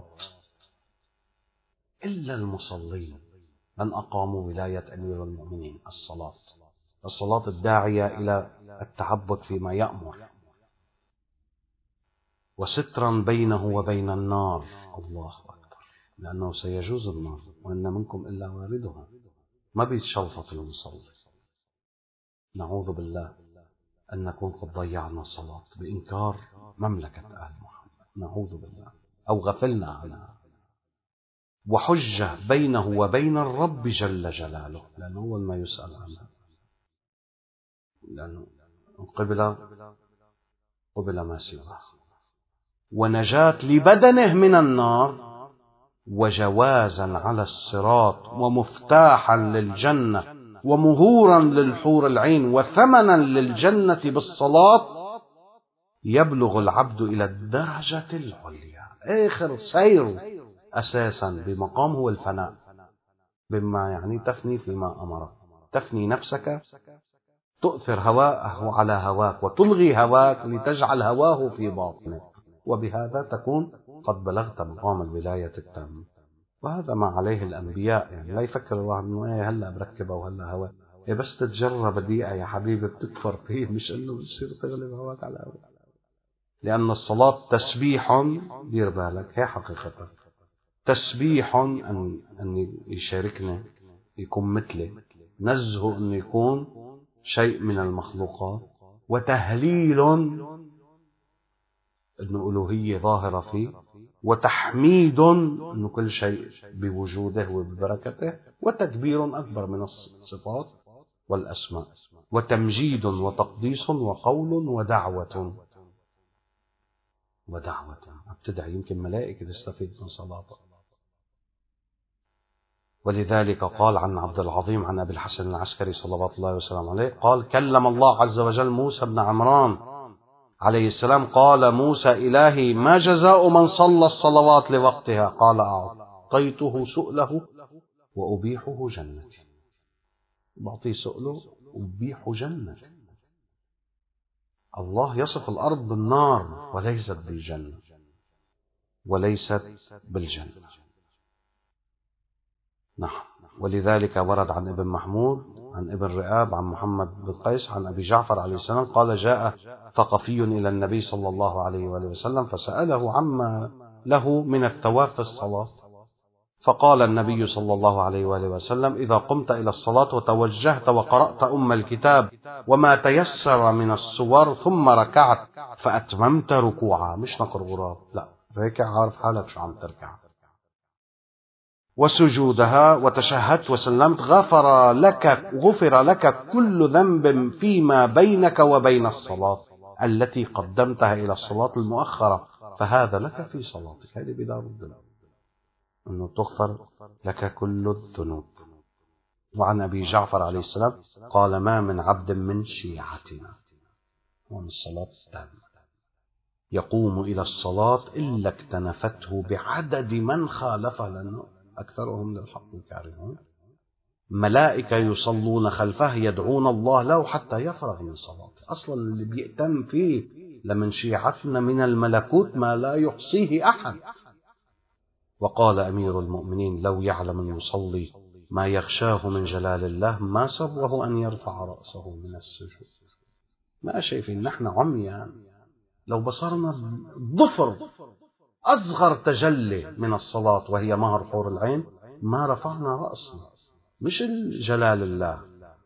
إلا المصلين من أقاموا ولاية أمير المؤمنين الصلاة. الصلاة الداعية إلى التعبد فيما يأمر، وسترا بينه وبين النار. الله أكبر، لأنه سيجوز النار وإن منكم إلا واردها. ما بيتشلفط المصلي. نعوذ بالله أن نكون قد ضيعنا الصلاة بإنكار مملكة آل محمد، نعوذ بالله، أو غفلنا عنها. وحجة بينه وبين الرب جل جلاله، لأنه هو ما يسأل عنها، لأنه قبل قبل ما سواه. ونجاة لبدنه من النار، وجوازا على الصراط، ومفتاحا للجنة، ومهورا للحور العين، وثمنا للجنة بالصلاة. يبلغ العبد إلى الدرجة العليا. آخر سير أساسا بمقام هو الفناء، بما يعني تفني فيما أمرك، تفني نفسك، تؤثر هواءه على هواك وتلغي هواك لتجعل هواه في باطنك، وبهذا تكون قد بلغت مقام الولاية التامة. وهذا ما عليه الأنبياء. يعني لا يفكر الواحد إنه إيه هلا بركبها وهلا هواء، إيه بس تتجرب دقيقة يا حبيبي بتكفر فيه، مش إنه بتصير تغلب هواك على هواك. لأن الصلاة تسبيح، دير بالك، هي حقيقة تسبيح أن أن يشاركنا يكون مثله، نزهه أن يكون شيء من المخلوقات، وتهليل أنه ألوهية ظاهرة فيه، وتحميد أنه كل شيء بوجوده وببركته، وتكبير أكبر من الصفات والأسماء، وتمجيد وتقديس وقول ودعوة ودعوة. ابتدع يمكن ملائكة تستفيد من صلاته. ولذلك قال عن عبد العظيم عن أبي الحسن العسكري صلوات الله وسلامه عليه قال: كلم الله عز وجل موسى بن عمران عليه السلام، قال موسى: إلهي ما جزاء من صلى الصلوات لوقتها؟ قال: أعطيته سؤله وأبيحه جنتي. بعطيه سؤله وأبيحه جنتي. الله يصف الأرض بالنار وليست بالجنة، وليست بالجنة. نعم. ولذلك ورد عن ابن محمود عن ابن رئاب عن محمد بن قيس عن أبي جعفر عليه السلام قال: جاء ثقفي إلى النبي صلى الله عليه وآله وسلم فسأله عما له من الثواب في الصلاة، فقال النبي صلى الله عليه وآله وسلم: إذا قمت إلى الصلاة وتوجهت وقرأت أم الكتاب وما تيسر من السور ثم ركعت فأتممت ركوعها، مش نقر غراب، لا، ركع عارف حالك شو عم تركع، وسجودها وتشهدت وسلمت، غفر لك غفر لك كل ذنب فيما بينك وبين الصلاة التي قدمتها إلى الصلاة المؤخرة، فهذا لك في صلاتك. هذه بدار الذنوب، أنه تغفر لك كل الذنوب. وعن أبي جعفر عليه السلام قال: ما من عبد من شيعتنا ومن الصلاة التامة يقوم إلى الصلاة إلا اكتنفته بعدد من خالفه، لأنه أكثرهم للحق كارهون، ملائكة يصلون خلفه يدعون الله له حتى يفرغ من صلاته. أصلا اللي بيأتم فيه لمن شيعتنا من الملكوت ما لا يحصيه أحد. وقال أمير المؤمنين: لو يعلم المصلي ما يخشاه من جلال الله ما سره أن يرفع رأسه من السجود. ما شايفين نحن عميان؟ لو بصرنا ظفر أصغر تجلي من الصلاة وهي مهر حور العين ما رفعنا رأسنا، مش جلال الله.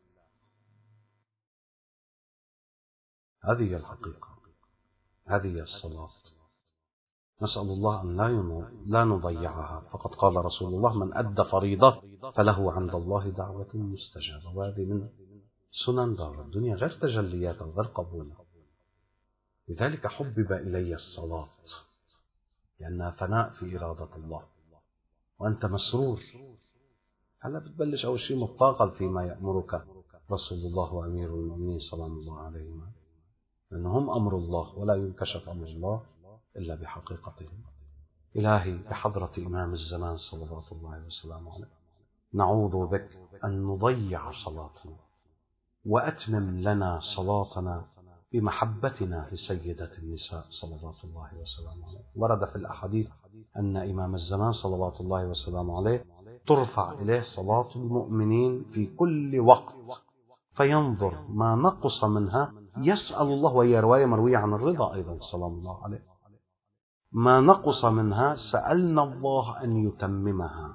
هذه الحقيقة، هذه الصلاة. نسأل الله أن لا لا نضيعها. فقد قال رسول الله: من أدى فريضة فله عند الله دعوة مستجابة. وهذه من سنن دار الدنيا، غير تجليات غير قبولها. لذلك حبب إلي الصلاة، لأنها فناء في إرادة الله، وأنت مسرور. هلا بتبلش أول شيء متطاقل فيما يأمرك رسول الله وأمير المؤمنين صلى الله عليه وسلم، لأنهم أمر الله ولا ينكشف أمر الله إلا بحقيقتهم. إلهي بحضرة إمام الزمان صلوات الله وسلامه عليه نعوذ بك أن نضيع صلاتنا، وأتمم لنا صلاتنا بمحبتنا لسيدة النساء صلوات الله وسلامه عليه. ورد في الأحاديث أن إمام الزمان صلوات الله وسلامه عليه ترفع إليه صلاة المؤمنين في كل وقت فينظر ما نقص منها يسأل الله، وهي رواية مروية عن الرضا أيضا صلى الله عليه، ما نقص منها سألنا الله أن يتممها.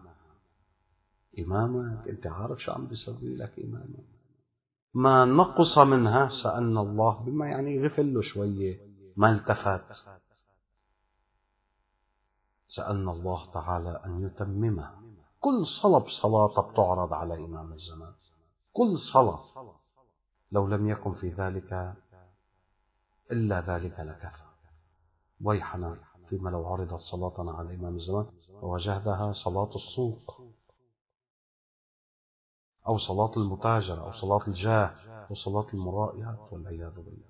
إمامك أنت عارف شو عم بيسوي لك إمامك، ما نقص منها سألنا الله، بما يعني غفل له شوية ما التفت، سألنا الله تعالى أن يتممها. كل صلاة بصلاة بتعرض على إمام الزمان، كل صلاة، لو لم يكن في ذلك إلا ذلك لكفى. ويحنا فيما لو عرضت صلاتنا على إمام الزمان ووجدها صلاة السوق أو صلاة المتاجرة أو صلاة الجاه أو صلاة المرائيات والعياذ بالله.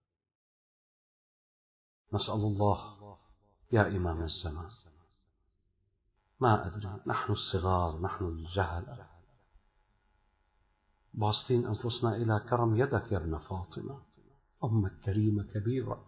نسأل الله يا إمام الزمان، ما أدري، نحن الصغار، نحن الجهل، باصين أنفسنا إلى كرم يدك يا ابن فاطمة، أمك كريمة كبيرة.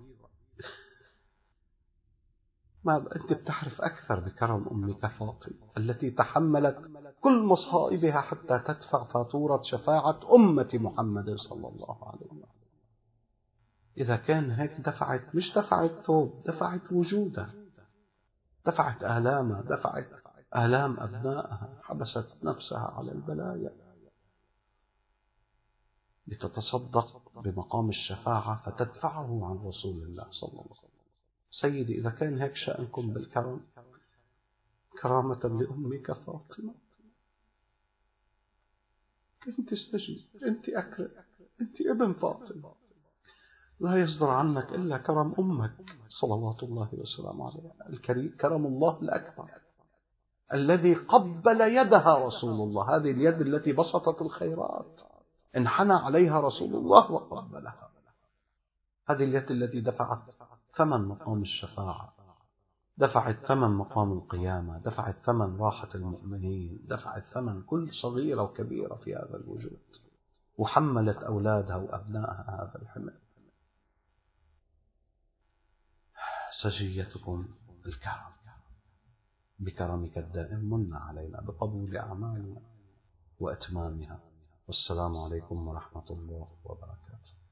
ما أنت بتعرف أكثر بكرم أمك فاطمة التي تحملت كل مصائبها حتى تدفع فاتورة شفاعة أمة محمد صلى الله عليه وسلم. إذا كان هيك دفعت، مش دفعت ثوب، دفعت وجودها، دفعت آلامها، دفعت آلام أبنائها، حبست نفسها على البلايا لتتصدق بمقام الشفاعة فتدفعه عن رسول الله صلى الله عليه وسلم. سيدي إذا كان هيك شأنكم بالكرم، كرامة لأمك فاطمة، أنت استجب، أنت أكرم، أنت ابن فاطمة، لا يصدر عنك إلا كرم أمك صلوات الله وسلامه عليها. الكريم كرم الله الأكبر الذي قبل يدها رسول الله، هذه اليد التي بسطت الخيرات انحنى عليها رسول الله وقبلها، هذه اليد التي دفعت ثمن مقام الشفاعة، دفعت ثمن مقام القيامة، دفعت ثمن راحة المؤمنين، دفعت ثمن كل صغيرة وكبيرة في هذا الوجود، وحملت أولادها وأبنائها هذا الحمل. سجيتكم الكرم، بكرمك الدائم من علينا بقبول أعمالنا وأتمامها. والسلام عليكم ورحمة الله وبركاته.